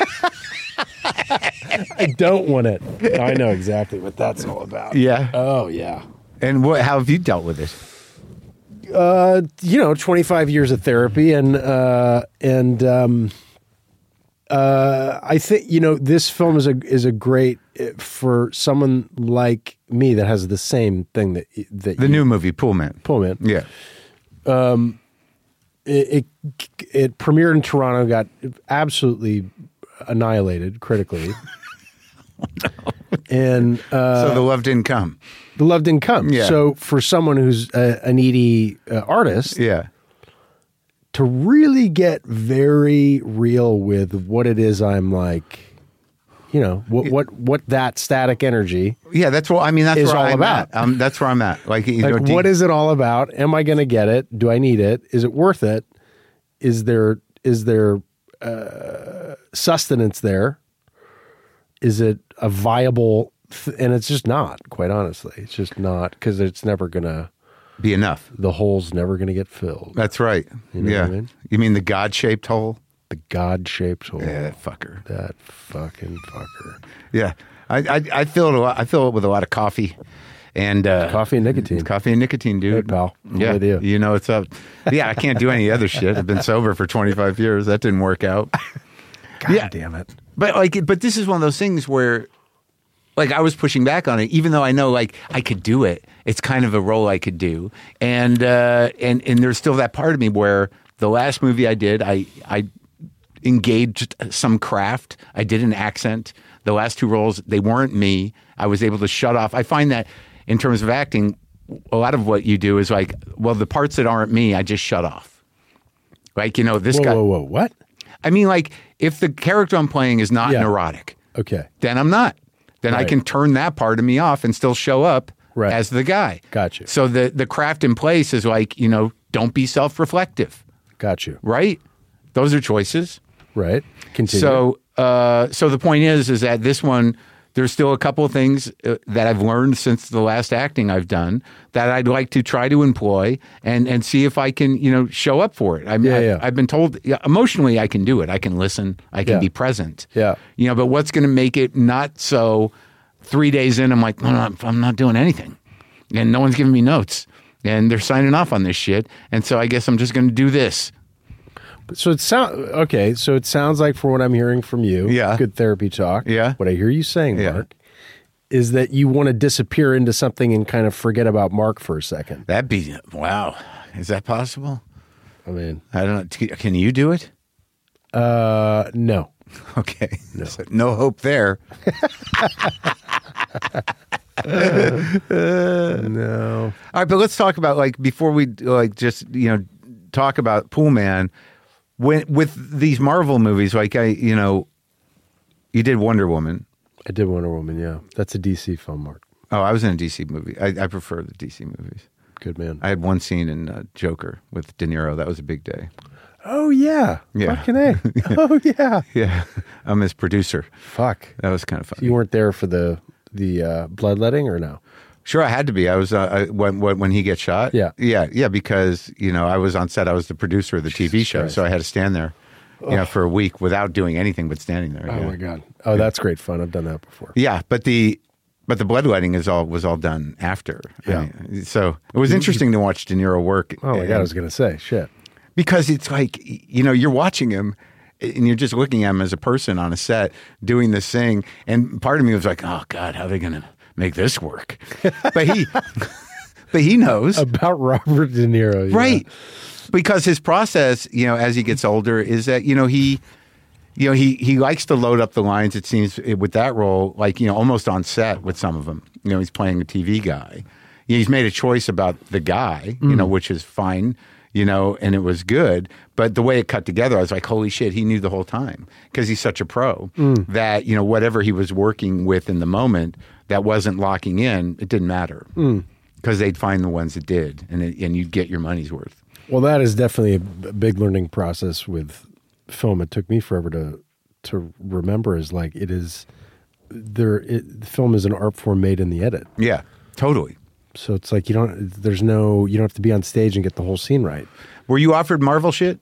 I don't want it. I know exactly what that's all about. Yeah. Oh yeah. And what? How have you dealt with it? Uh, you know, twenty-five years of therapy, and uh, and um, uh, I think you know this film is a is a great uh, for someone like me that has the same thing that that The you, new movie, Pullman. Pullman. Yeah. It, it it premiered in Toronto, got absolutely annihilated critically, and uh, So the love didn't come. the love didn't come. Yeah. So for someone who's a, a needy uh, artist, Yeah. to really get very real with what it is I'm like, you know, what what what that static energy, Yeah, that's what I mean. That's Is where all I'm about. at. Um, that's where I'm at. Like, you know, like do you- what is it all about? Am I going to get it? Do I need it? Is it worth it? Is there is there uh, sustenance there? Is it a viable? Th- and it's just not. Quite honestly, it's just not because it's never gonna. be enough? The hole's never gonna get filled. That's right. know yeah. what I mean? You mean the God-shaped hole? The God-shaped hole. Yeah, that fucker. That fucking fucker. Yeah, I I, I fill it. A lot, I fill it with a lot of coffee, and uh, Coffee and nicotine. coffee and nicotine, dude. Hey, pal. I'm Yeah, with you. you know what's up. Yeah, I can't do any other shit. I've been sober for twenty-five years. That didn't work out. God Yeah. damn it. But like, but this is one of those things where, like, I was pushing back on it, even though I know, like, I could do it. It's kind of a role I could do, and uh, and and there's still that part of me where the last movie I did, I I engaged some craft. I did an accent. The last two roles, they weren't me. I was able to shut off. I find that in terms of acting, a lot of what you do is like, well, the parts that aren't me, I just shut off. Like, you know, this Whoa, guy. whoa, whoa. What? I mean, like, if the character I'm playing is not Yeah. neurotic, Okay. then I'm not. Then I Right. can turn that part of me off and still show up Right. as the guy. Got you. So the the craft in place is like, you know, don't be self-reflective, Got you. right? Those are choices. Right. Continue. So uh, so the point is, is that this one, there's still a couple of things uh, that I've learned since the last acting I've done that I'd like to try to employ and and see if I can, you know, show up for it. I mean, Yeah, I, yeah. I've been told yeah, emotionally I can do it. I can listen. I can Yeah. be present. Yeah. You know, but what's going to make it not so? Three days in, I'm like, no, no, I'm- I'm not doing anything, and no one's giving me notes, and they're signing off on this shit, and so I guess I'm just going to do this. So it sounds okay. So it sounds like, from what I'm hearing from you, Yeah. good therapy talk. Yeah. What I hear you saying, Yeah. Mark, is that you want to disappear into something and kind of forget about Mark for a second. That'd be wow. Is that possible? I mean, I don't know. T- Can you do it? uh, no. Okay. No, so no hope there. No. All right, but let's talk about, like, before we like just you know talk about Pool Man. When with these Marvel movies, like I, you know, you did Wonder Woman. I did Wonder Woman, yeah. That's a D C film, Mark. Oh, I was in a D C movie. I, I prefer the D C movies. Good man. I had one scene in uh, Joker with De Niro. That was a big day. oh, yeah. Yeah. Fucking A. Oh, yeah. Yeah, I'm his producer. Fuck. That was kind of fun. You weren't there for the the uh, bloodletting or no? Sure, I had to be. I was uh, I, when when when he gets shot. Yeah. yeah, yeah. Because you know I was on set. I was the producer of the T V show, Christ. so I had to stand there, you know, for a week without doing anything but standing there. Oh, yeah. my God. Oh, that's great fun. I've done that before. Yeah, but the but the bloodletting is all was all done after. Yeah. I mean, so it was interesting to watch De Niro work. Oh, my and- God. I was going to say, shit. because it's like, you know, you're watching him and you're just looking at him as a person on a set doing this thing. And part of me was like, oh God, how are they going to make this work? But he, but he knows. About Robert De Niro. Yeah. Right. Because his process, you know, as he gets older is that, you know, he, you know, he, he likes to load up the lines, it seems, with that role, like, you know, almost on set with some of them. You know, he's playing a T V guy. He's made a choice about the guy, you mm. know, which is fine, you know, and it was good. But the way it cut together, I was like, holy shit, he knew the whole time. Because he's such a pro mm. that, you know, whatever he was working with in the moment that wasn't locking in, it didn't matter. Because mm. they'd find the ones that did, and it, and you'd get your money's worth. Well, that is definitely a big learning process with film. It took me forever to to remember. Is like it is there. It, the film is an art form made in the edit. Yeah, totally. So it's like you don't. There's no. You don't have to be on stage and get the whole scene right. Were you offered Marvel shit?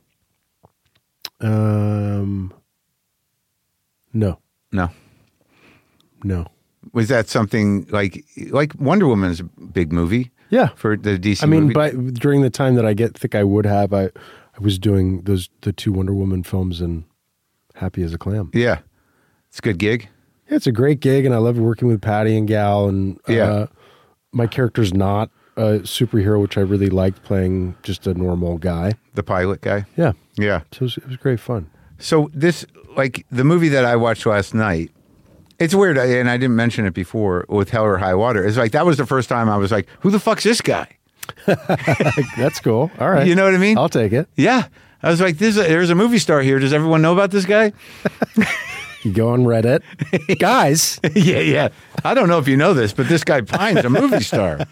Um. No. No. No. Was that something like like Wonder Woman's a big movie? Yeah, for the D C. I mean, movie? But during the time that I get think I would have, I I was doing those the two Wonder Woman films and happy as a clam. Yeah, it's a good gig. Yeah, it's a great gig, and I love working with Patty and Gal. And uh, yeah, my character's not a superhero, which I really liked playing just a normal guy, the pilot guy. Yeah, yeah. So it was, it was great fun. So this, like the movie that I watched last night. It's weird, and I didn't mention it before with Hell or High Water. It's like that was the first time I was like, who the fuck's this guy? That's cool. All right. You know what I mean? I'll take it. Yeah. I was like, this, there's a movie star here. Does everyone know about this guy? You go on Reddit. Guys. yeah, yeah. I don't know if you know this, but this guy Pine's a movie star.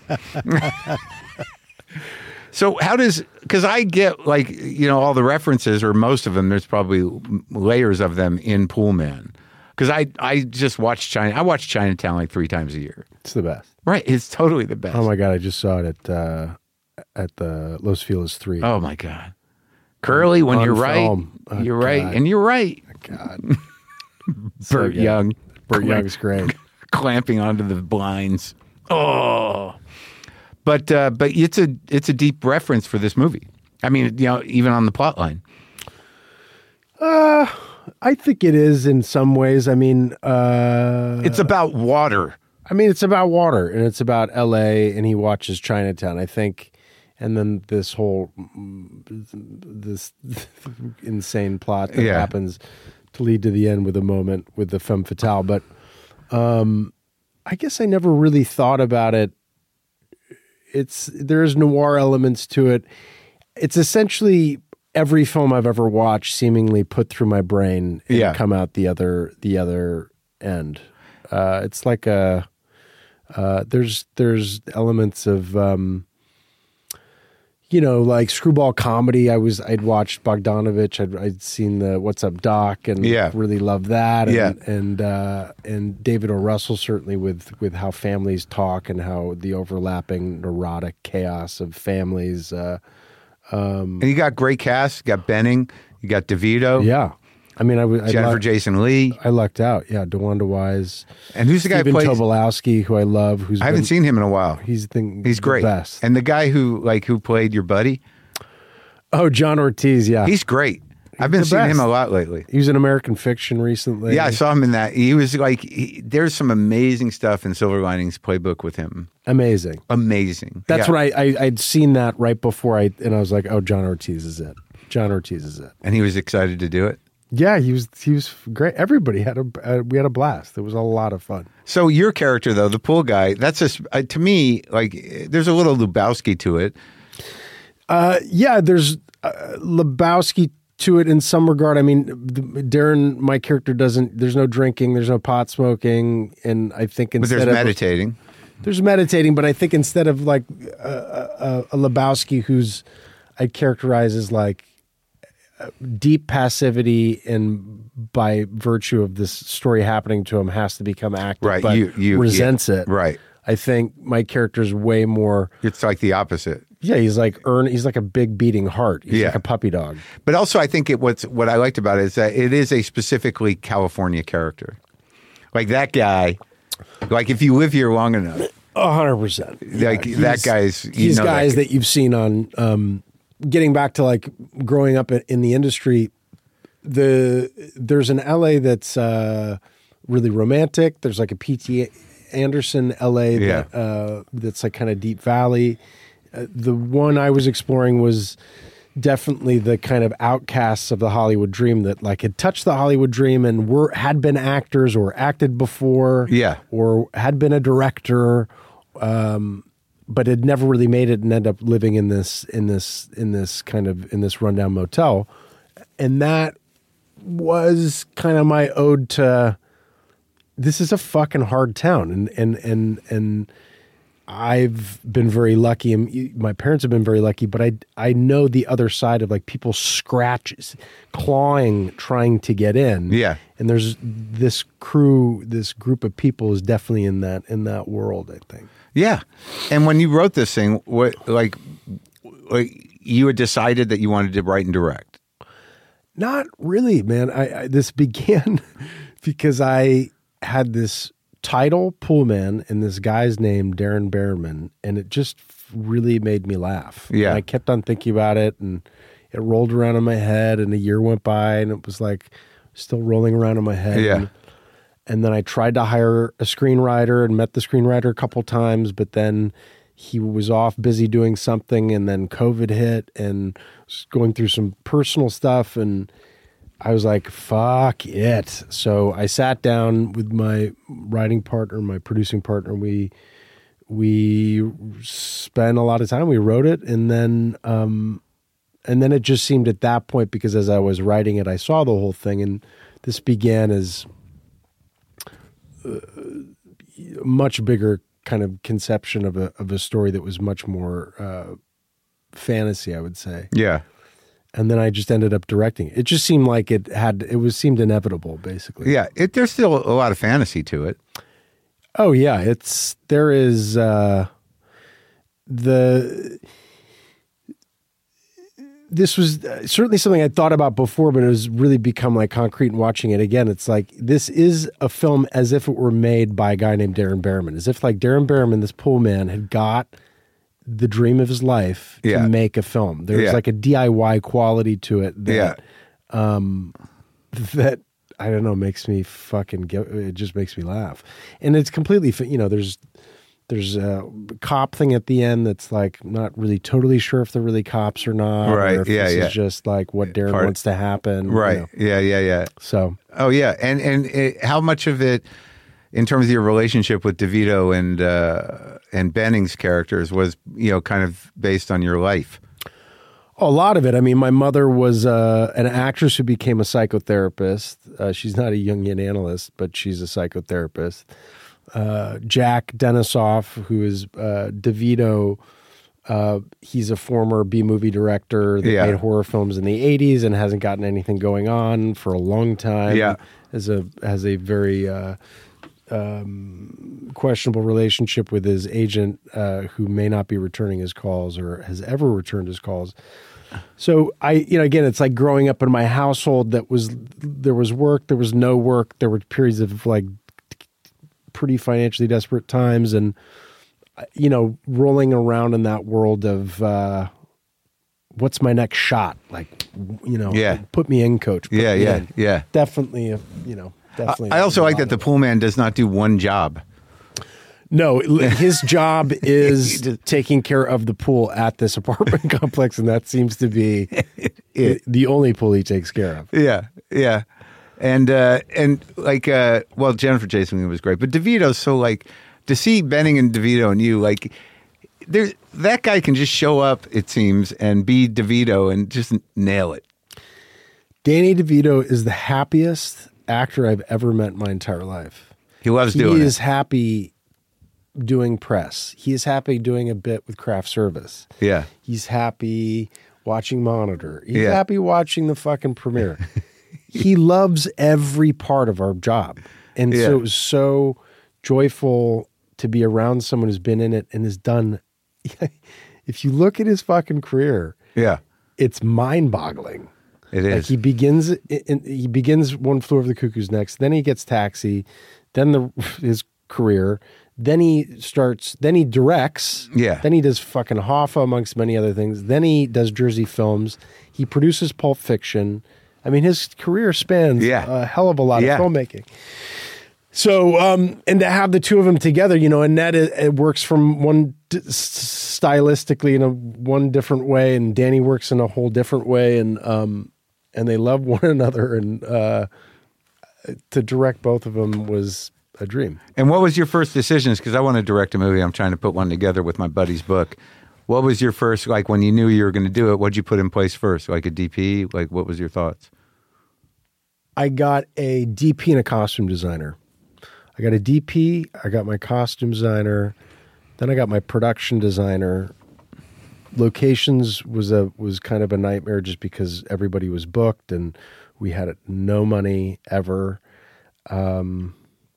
So how does, because I get like, you know, all the references, or most of them, there's probably layers of them in Pool Man. Because I, I just watch China. I watch Chinatown like three times a year. It's the best. Right. It's totally the best. Oh, my God. I just saw it at uh, at the Los Feliz three. Oh, my God. Curly, when on you're right, oh, you're God. right. And you're right. Oh, God. Burt so Young. Burt Young's great. Clamping onto the blinds. Oh. But uh, but it's a it's a deep reference for this movie. I mean, you know, even on the plot line. Uh... I think it is in some ways. I mean, uh, it's about water. I mean, it's about water, and it's about L A, and he watches Chinatown, I think. And then this whole, this insane plot that yeah. happens to lead to the end with a moment with the femme fatale. But um, I guess I never really thought about it. It's, there's noir elements to it. It's essentially every film I've ever watched seemingly put through my brain and yeah. come out the other the other end. Uh, it's like a uh, there's there's elements of um, you know, like screwball comedy. I was I'd watched Bogdanovich. I'd, I'd seen the What's Up Doc and yeah. really loved that. And, yeah. and uh, and David O. Russell certainly with with how families talk and how the overlapping neurotic chaos of families. Uh, Um, and you got great cast. You got Benning. You got DeVito. Yeah. I mean, I was Jennifer Jason Leigh. I lucked out. Yeah. DeWanda Wise. And who's the guy who plays? plays? Tobolowsky, who I love. Who's I haven't been, seen him in a while. He's the, he's great. The best. And the guy who like who played your buddy? Oh, John Ortiz. Yeah. He's great. He's I've been seeing best. him a lot lately. He was in American Fiction recently. Yeah, I saw him in that. He was like, he, there's some amazing stuff in Silver Linings Playbook with him. Amazing. Amazing. That's yeah. what I, I, I'd seen that right before I, and I was like, oh, John Ortiz is it. John Ortiz is it. And he was excited to do it? Yeah, he was, he was great. Everybody had a, uh, we had a blast. It was a lot of fun. So your character, though, the pool guy, that's just, uh, to me, like, there's a little Lebowski to it. Uh, yeah, there's uh, Lebowski to it in some regard. I mean, the, Darren, my character doesn't, there's no drinking, there's no pot smoking. And I think instead But there's of, meditating. There's meditating, but I think instead of like a, a, a Lebowski who's I'd characterize as like deep passivity and by virtue of this story happening to him has to become active, right. but you, you, resents yeah. it. Right. I think my character's way more. It's like the opposite. Yeah, he's like earn. He's like a big beating heart. He's yeah. like a puppy dog. But also, I think it what's what I liked about it is that it is a specifically California character. Like that guy. Like if you live here long enough, a hundred percent. Like yeah, that guy's. You these know guys that, that you've seen on. Um, getting back to like growing up in the industry, the there's an L A that's uh, really romantic. There's like a P T Anderson, L A, Yeah. that, uh, that's like kind of Deep Valley. Uh, the one I was exploring was definitely the kind of outcasts of the Hollywood dream that like had touched the Hollywood dream and were had been actors or acted before, Yeah. or had been a director, um, but had never really made it and ended up living in this in this in this kind of in this rundown motel, and that was kind of my ode to this is a fucking hard town, and and and and. I've been very lucky, and my parents have been very lucky, but I I know the other side of like people scratch, clawing, trying to get in. Yeah. And there's this crew, this group of people is definitely in that in that world, I think. Yeah. And when you wrote this thing, what like, like you had decided that you wanted to write and direct? Not really, man. I, I this began because I had this title, Poolman, and this guy's name, Darren Behrman, and it just really made me laugh. Yeah. And I kept on thinking about it, and it rolled around in my head, and a year went by, and it was like still rolling around in my head. Yeah. And, and then I tried to hire a screenwriter and met the screenwriter a couple times, but then he was off busy doing something, and then COVID hit, and was going through some personal stuff, and I was like, fuck it. So I sat down with my writing partner, my producing partner. We we spent a lot of time. We wrote it, and then um, and then it just seemed at that point, because as I was writing it, I saw the whole thing, and this began as a much bigger kind of conception of a of a story that was much more uh, fantasy, I would say. Yeah. And then I just ended up directing it. It just seemed like it had, it was seemed inevitable, basically. Yeah. It, there's still a lot of fantasy to it. Oh yeah. It's, there is, uh, the, this was certainly something I'd thought about before, but it has really become like concrete in watching it again. It's like, this is a film as if it were made by a guy named Darren Behrman, as if like Darren Behrman, this pool man, had got the dream of his life to Yeah. make a film. There's Yeah. like a D I Y quality to it that, Yeah. um, that I don't know, makes me fucking get, it just makes me laugh. And it's completely, you know, there's, there's a cop thing at the end that's like not really totally sure if they're really cops or not. Right. Or if Yeah, this yeah. is just like what Darren Part- wants to happen. Right. You know. Yeah. Yeah. Yeah. So, Oh yeah. And, and it, how much of it, in terms of your relationship with DeVito and, uh, and Benning's characters was, you know, kind of based on your life? a lot of it. I mean, my mother was uh, an actress who became a psychotherapist. Uh, she's not a Jungian analyst, but she's a psychotherapist. Uh, Jack Denisoff, who is uh, DeVito, uh, he's a former B-movie director that Yeah. made horror films in the eighties and hasn't gotten anything going on for a long time. Yeah. Has a has a very uh, um, questionable relationship with his agent, uh, who may not be returning his calls or has ever returned his calls. So I, you know, again, it's like growing up in my household that was, there was work, there was no work, there were periods of like pretty financially desperate times, and you know, rolling around in that world of uh, what's my next shot? Like, you know, Yeah. put me in, coach. Put Yeah, me yeah, in. yeah. Definitely, a, you know, definitely. I also a like lot that the of it. pool man does not do one job. No, his job is taking care of the pool at this apartment complex, and that seems to be It- the only pool he takes care of. Yeah, yeah, and uh, and like, uh, well, Jennifer Jason was great, but DeVito's so like to see Benning and DeVito and you like, there that guy can just show up, it seems, and be DeVito and just nail it. Danny DeVito is the happiest actor I've ever met in my entire life. He loves He doing is it. happy doing press. He is happy doing a bit with craft service. Yeah, He's happy watching Monitor. He's Yeah. happy watching the fucking premiere. He loves every part of our job. And Yeah. so it was so joyful to be around someone who's been in it and has done. If you look at his fucking career, yeah, it's mind-boggling. it Like is. he begins, in, he begins One Flew Over the Cuckoo's Nest. Then he gets Taxi. Then the his career. Then he starts. Then he directs. Yeah. Then he does fucking Hoffa, amongst many other things. Then he does Jersey Films. He produces Pulp Fiction. I mean, his career spans Yeah. a hell of a lot Yeah. of filmmaking. So, um, and to have the two of them together, you know, Annette, it, it works from one d- stylistically in a one different way, and Danny works in a whole different way, and um, and they love one another, and uh, to direct both of them was a dream. And what was your first decisions? Because I want to direct a movie. I'm trying to put one together with my buddy's book. What was your first, like when you knew you were going to do it, what'd you put in place first? Like a D P? Like what was your thoughts? I got a D P and a costume designer. I got a D P, I got my costume designer, then I got my production designer. Locations was a was kind of a nightmare just because everybody was booked and we had no money ever. Um,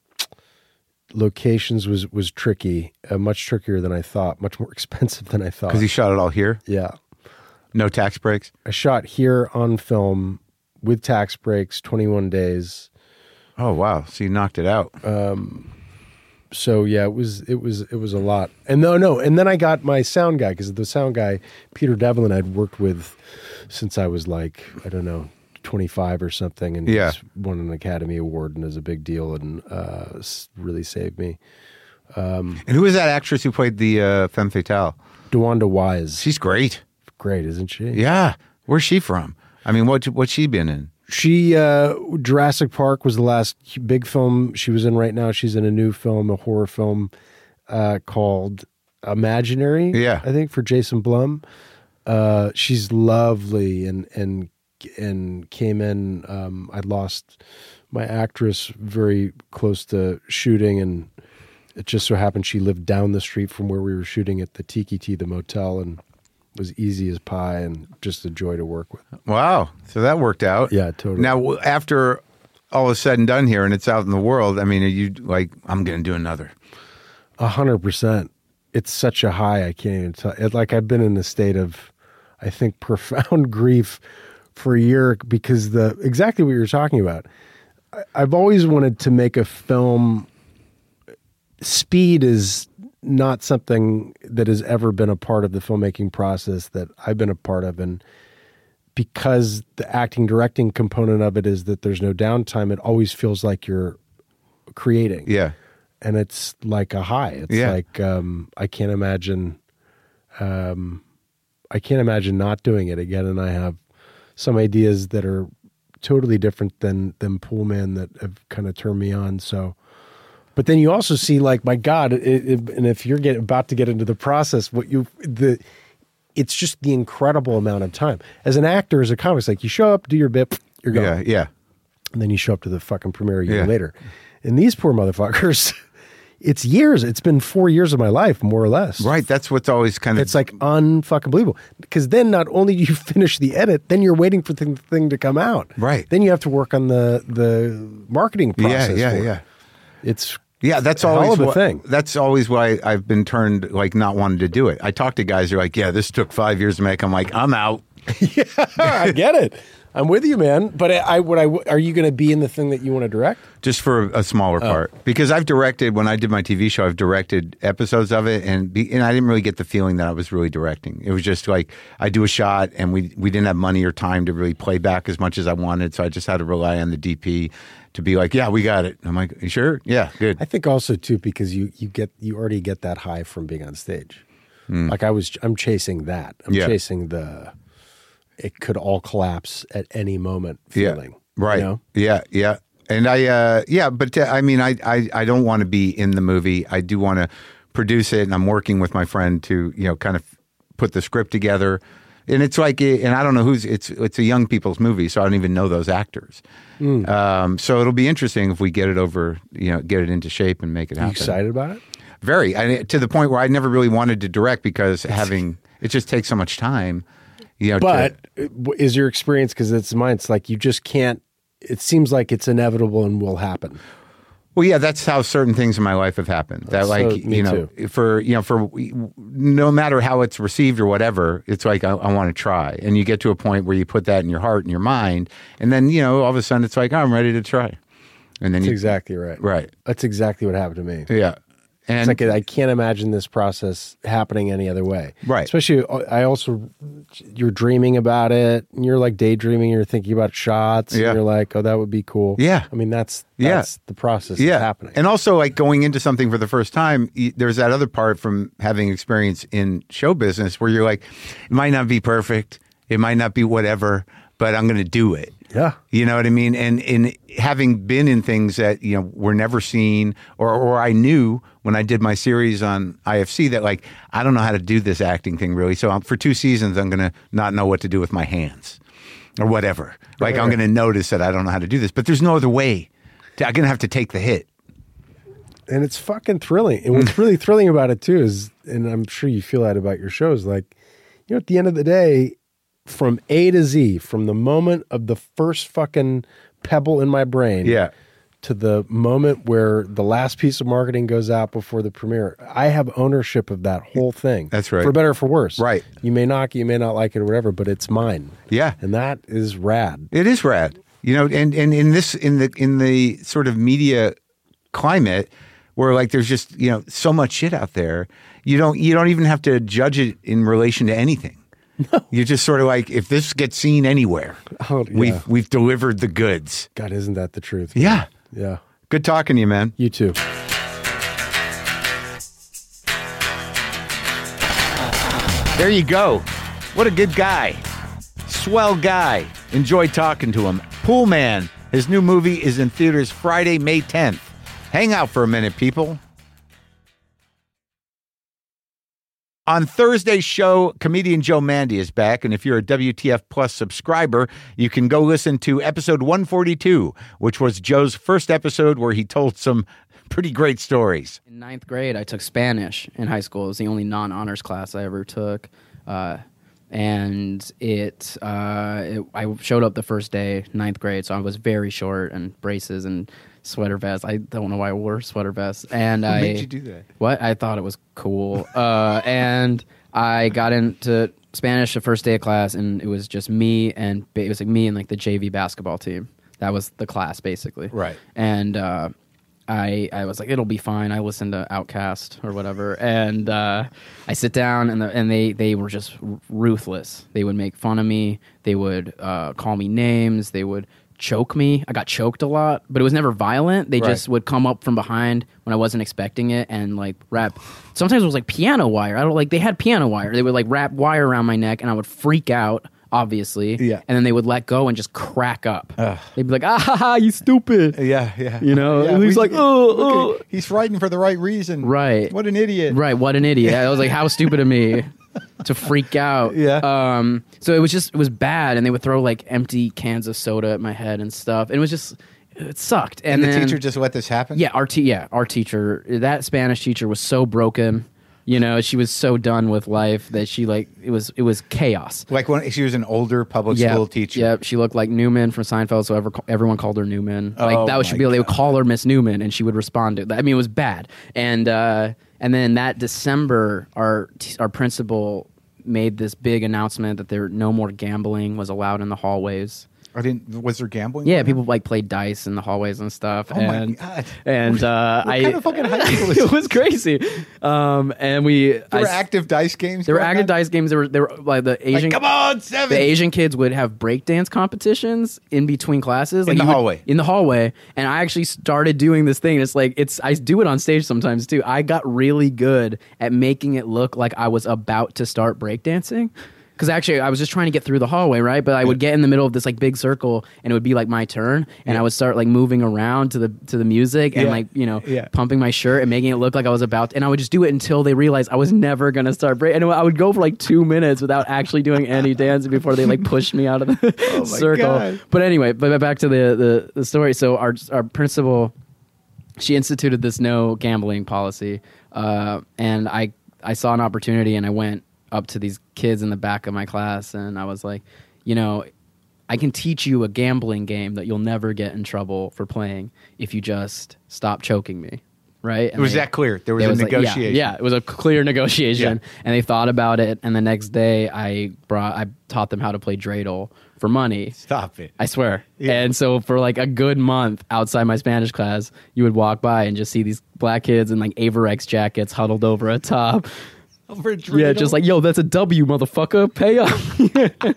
locations was was tricky, uh, much trickier than I thought, much more expensive than I thought. Because you shot it all here? Yeah. No tax breaks? I shot here on film with tax breaks, twenty-one days. Oh wow! So you knocked it out. Um, so yeah, it was it was it was a lot. And no, no, and then I got my sound guy because the sound guy, Peter Devlin, I'd worked with since I was like I don't know, twenty-five or something, and yeah. he's won an Academy Award and is a big deal, and uh, really saved me. Um, and who is that actress who played the uh, femme fatale? DeWanda Wise. She's great. Great, isn't she? Yeah. Where's she from? I mean, what what's she been in? She, uh, Jurassic Park was the last big film she was in right now. She's in a new film, a horror film uh, called Imaginary, yeah. I think, for Jason Blum. Uh, she's lovely and and and came in. Um, I'd lost my actress very close to shooting, and it just so happened she lived down the street from where we were shooting at the Tiki Tea, the motel, and was easy as pie and just a joy to work with. Wow. So that worked out. Yeah, totally. Now, after all is said and done here and it's out in the world, I mean, are you like, I'm going to do another? A hundred percent. It's such a high, I can't even tell. It, like I've been in a state of, I think, profound grief for a year because the exactly what you're talking about. I, I've always wanted to make a film. Speed is not something that has ever been a part of the filmmaking process that I've been a part of. And because the acting directing component of it is that there's no downtime, it always feels like you're creating. Yeah. And it's like a high. It's yeah. like, um, I can't imagine, um, I can't imagine not doing it again. And I have some ideas that are totally different than, than Pool Man that have kind of turned me on. So, but then you also see, like, my God, it, it, and if you're get, about to get into the process, what you the, it's just the incredible amount of time as an actor, as a comic. It's like you show up, do your bit, you're gone. Yeah, yeah. And then you show up to the fucking premiere a year yeah. later. And these poor motherfuckers, it's years. It's been four years of my life, more or less. Right. That's what's always kind of. It's like unfucking believable. Because then not only do you finish the edit, then you're waiting for the thing to come out. Right. Then you have to work on the the marketing process. Yeah, yeah, for it. yeah. It's yeah. That's a always hell of a wh- thing. That's always why I've been turned like not wanting to do it. I talk to guys who are like, yeah, this took five years to make. I'm like, I'm out. Yeah, I get it. I'm with you, man. But I, I would. I are you going to be in the thing that you want to direct? Just for a smaller Oh. part, because I've directed when I did my T V show. I've directed episodes of it, and be, and I didn't really get the feeling that I was really directing. It was just like I do a shot, and we we didn't have money or time to really play back as much as I wanted, so I just had to rely on the D P to be like, yeah, we got it. I'm like, you sure? Yeah, good. I think also too because you you get you already get that high from being on stage. Mm. Like I was, I'm chasing that. I'm Yeah. chasing the. It could all collapse at any moment feeling. Yeah. Right. You know? Yeah. Yeah. And I, uh, yeah, but uh, I mean, I, I, I don't want to be in the movie. I do want to produce it, and I'm working with my friend to, you know, kind of put the script together. And it's like, and I don't know who's, it's, it's a young people's movie, so I don't even know those actors. Mm. Um, so it'll be interesting if we get it over, you know, get it into shape and make it Are happen. you excited about it? Very. I, to the point where I never really wanted to direct because having, it just takes so much time. You know, but to, is your experience, because it's mine, it's like you just can't, it seems like it's inevitable and will happen. Well, yeah, that's how certain things in my life have happened. That, So, like, me you know, too. for, you know, for no matter how it's received or whatever, it's like, I, I want to try. And you get to a point where you put that in your heart and your mind. And then, you know, all of a sudden it's like, oh, I'm ready to try. And then That's you, exactly right. right. That's exactly what happened to me. Yeah. And it's like I can't imagine this process happening any other way. Right. Especially, I also, you're dreaming about it, and you're like daydreaming, you're thinking about shots, Yeah. and you're like, oh, that would be cool. Yeah. I mean, that's, Yeah. that's the process yeah. that's happening. And also, like going into something for the first time, y- there's that other part from having experience in show business where you're like, it might not be perfect, it might not be whatever, but I'm going to do it. Yeah. You know what I mean? And in having been in things that, you know, were never seen, or or I knew when I did my series on I F C that, like, I don't know how to do this acting thing really. So I'm, for two seasons, I'm going to not know what to do with my hands or whatever. Like, Right. I'm going to notice that I don't know how to do this, but there's no other way. To, I'm going to have to take the hit. And it's fucking thrilling. And what's really thrilling about it too is, and I'm sure you feel that about your shows, like, you know, at the end of the day, from A to Z, from the moment of the first fucking pebble in my brain Yeah. to the moment where the last piece of marketing goes out before the premiere, I have ownership of that whole thing. That's right. For better or for worse. Right. You may not, you may not like it or whatever, but it's mine. Yeah. And that is rad. It is rad, you know, and, and in this in the in the sort of media climate where, like, there's just, you know, so much shit out there, you don't you don't even have to judge it in relation to anything. No. You're just sort of like, if this gets seen anywhere, Oh, yeah. we've we've delivered the goods. God, isn't that the truth? Yeah, Yeah. good talking to you, man. You too. There you go. What a good guy. Swell guy. Enjoyed talking to him. Pool Man. His new movie is in theaters Friday, May tenth. Hang out for a minute, people. On Thursday's show, comedian Joe Mandy is back, and if you're a W T F Plus subscriber, you can go listen to episode one forty-two, which was Joe's first episode where he told some pretty great stories. In ninth grade, I took Spanish in high school. It was the only non-honors class I ever took. Uh, and it, uh, it, I showed up the first day, ninth grade, so I was very short and braces and sweater vest. I don't know why I wore sweater vests. And What I made you do that? What? I thought it was cool. Uh, and I got into Spanish the first day of class, and it was just me and it was like me and like the J V basketball team. That was the class basically. Right. And uh, I I was like, it'll be fine. I listened to Outkast or whatever, and uh, I sit down, and the, and they they were just ruthless. They would make fun of me. They would uh, call me names. They would choke me. I got choked a lot, but it was never violent. They Right. just would come up from behind when I wasn't expecting it and like wrap. Sometimes it was like piano wire. I don't like. They had piano wire. They would like wrap wire around my neck, and I would freak out. Obviously, Yeah. and then they would let go and just crack up. They'd be like, "Ah, ha, ha, you stupid!" Yeah, yeah. You know, Yeah, and he's we- like, "Oh, look oh." at- he's fighting for the right reason. Right. What an idiot. Right, what an idiot. I was like, how stupid of me to freak out. Yeah. Um, so it was just, it was bad. And they would throw like empty cans of soda at my head and stuff. And it was just, it sucked. And And, the then, teacher just let this happen? yeah, our, te- yeah, our teacher, that Spanish teacher was so broken. You know, she was so done with life that she like, it was, it was chaos. Like when she was an older public Yeah, school teacher. yeah. She looked like Newman from Seinfeld, so ever, everyone called her Newman. Like Oh that would should my be. They would God. call her Miss Newman, and she would respond to that. I mean, it was bad. And uh, and then that December, our t- our principal made this big announcement that there no more gambling was allowed in the hallways. I didn't. Was there gambling? Yeah, going on? people like played dice in the hallways and stuff. Oh my and, God. And uh, What I kind of fucking high school is it was crazy. Um, and we There I were s- active dice games. there were going active on? dice games. There were there were like the Asian. Like, come on, seven. The Asian kids would have breakdance competitions in between classes, like the you would- hallway. In the hallway, and I actually started doing this thing. It's like it's I do it on stage sometimes too. I got really good at making it look like I was about to start breakdancing. Because actually, I was just trying to get through the hallway, right? But I would get in the middle of this like big circle, and it would be like my turn, and Yeah. I would start like moving around to the to the music, and Yeah. like you know, Yeah. pumping my shirt and making it look like I was about. To, and I would just do it until they realized I was never gonna start break. And I would go for like two minutes without actually doing any dancing before they like pushed me out of the Oh my circle. God. But anyway, but back to the, the the story. So our our principal, she instituted this no gambling policy, uh, and I I saw an opportunity, and I went up to these kids in the back of my class, and I was like, you know, I can teach you a gambling game that you'll never get in trouble for playing if you just stop choking me. right? It was they- that clear. There was it a was like- yeah, negotiation. yeah, it was a clear negotiation, Yeah. and they thought about it. And the next day, I brought, I taught them how to play dreidel for money. Stop it. I swear. Yeah. And so for like a good month outside my Spanish class, you would walk by and just see these black kids in like Averex jackets huddled over a top. Over Yeah, just like, yo, that's a W, motherfucker. Pay up.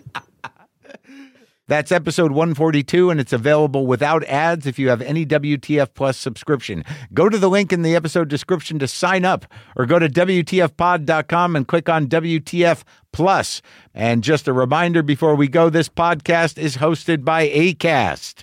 That's episode one forty-two, and it's available without ads if you have any W T F Plus subscription. Go to the link in the episode description to sign up, or go to W T F pod dot com and click on W T F Plus. And just a reminder before we go, this podcast is hosted by Acast.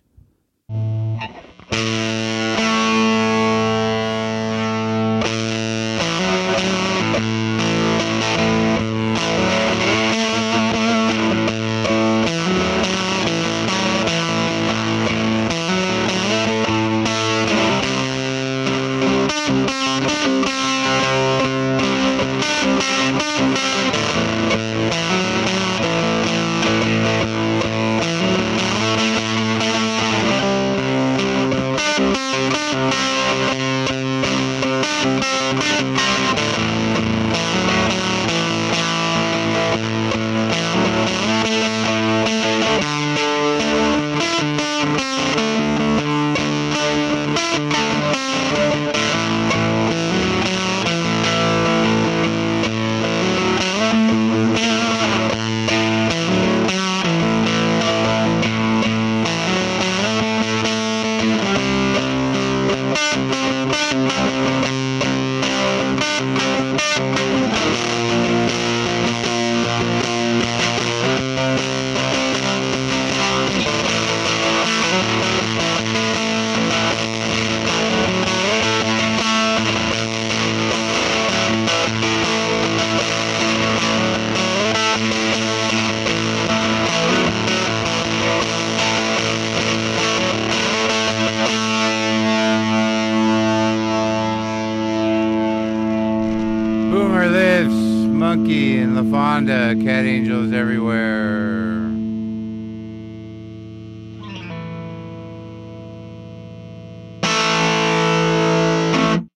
Boomer lives, Monkey and LaFonda, cat angels everywhere.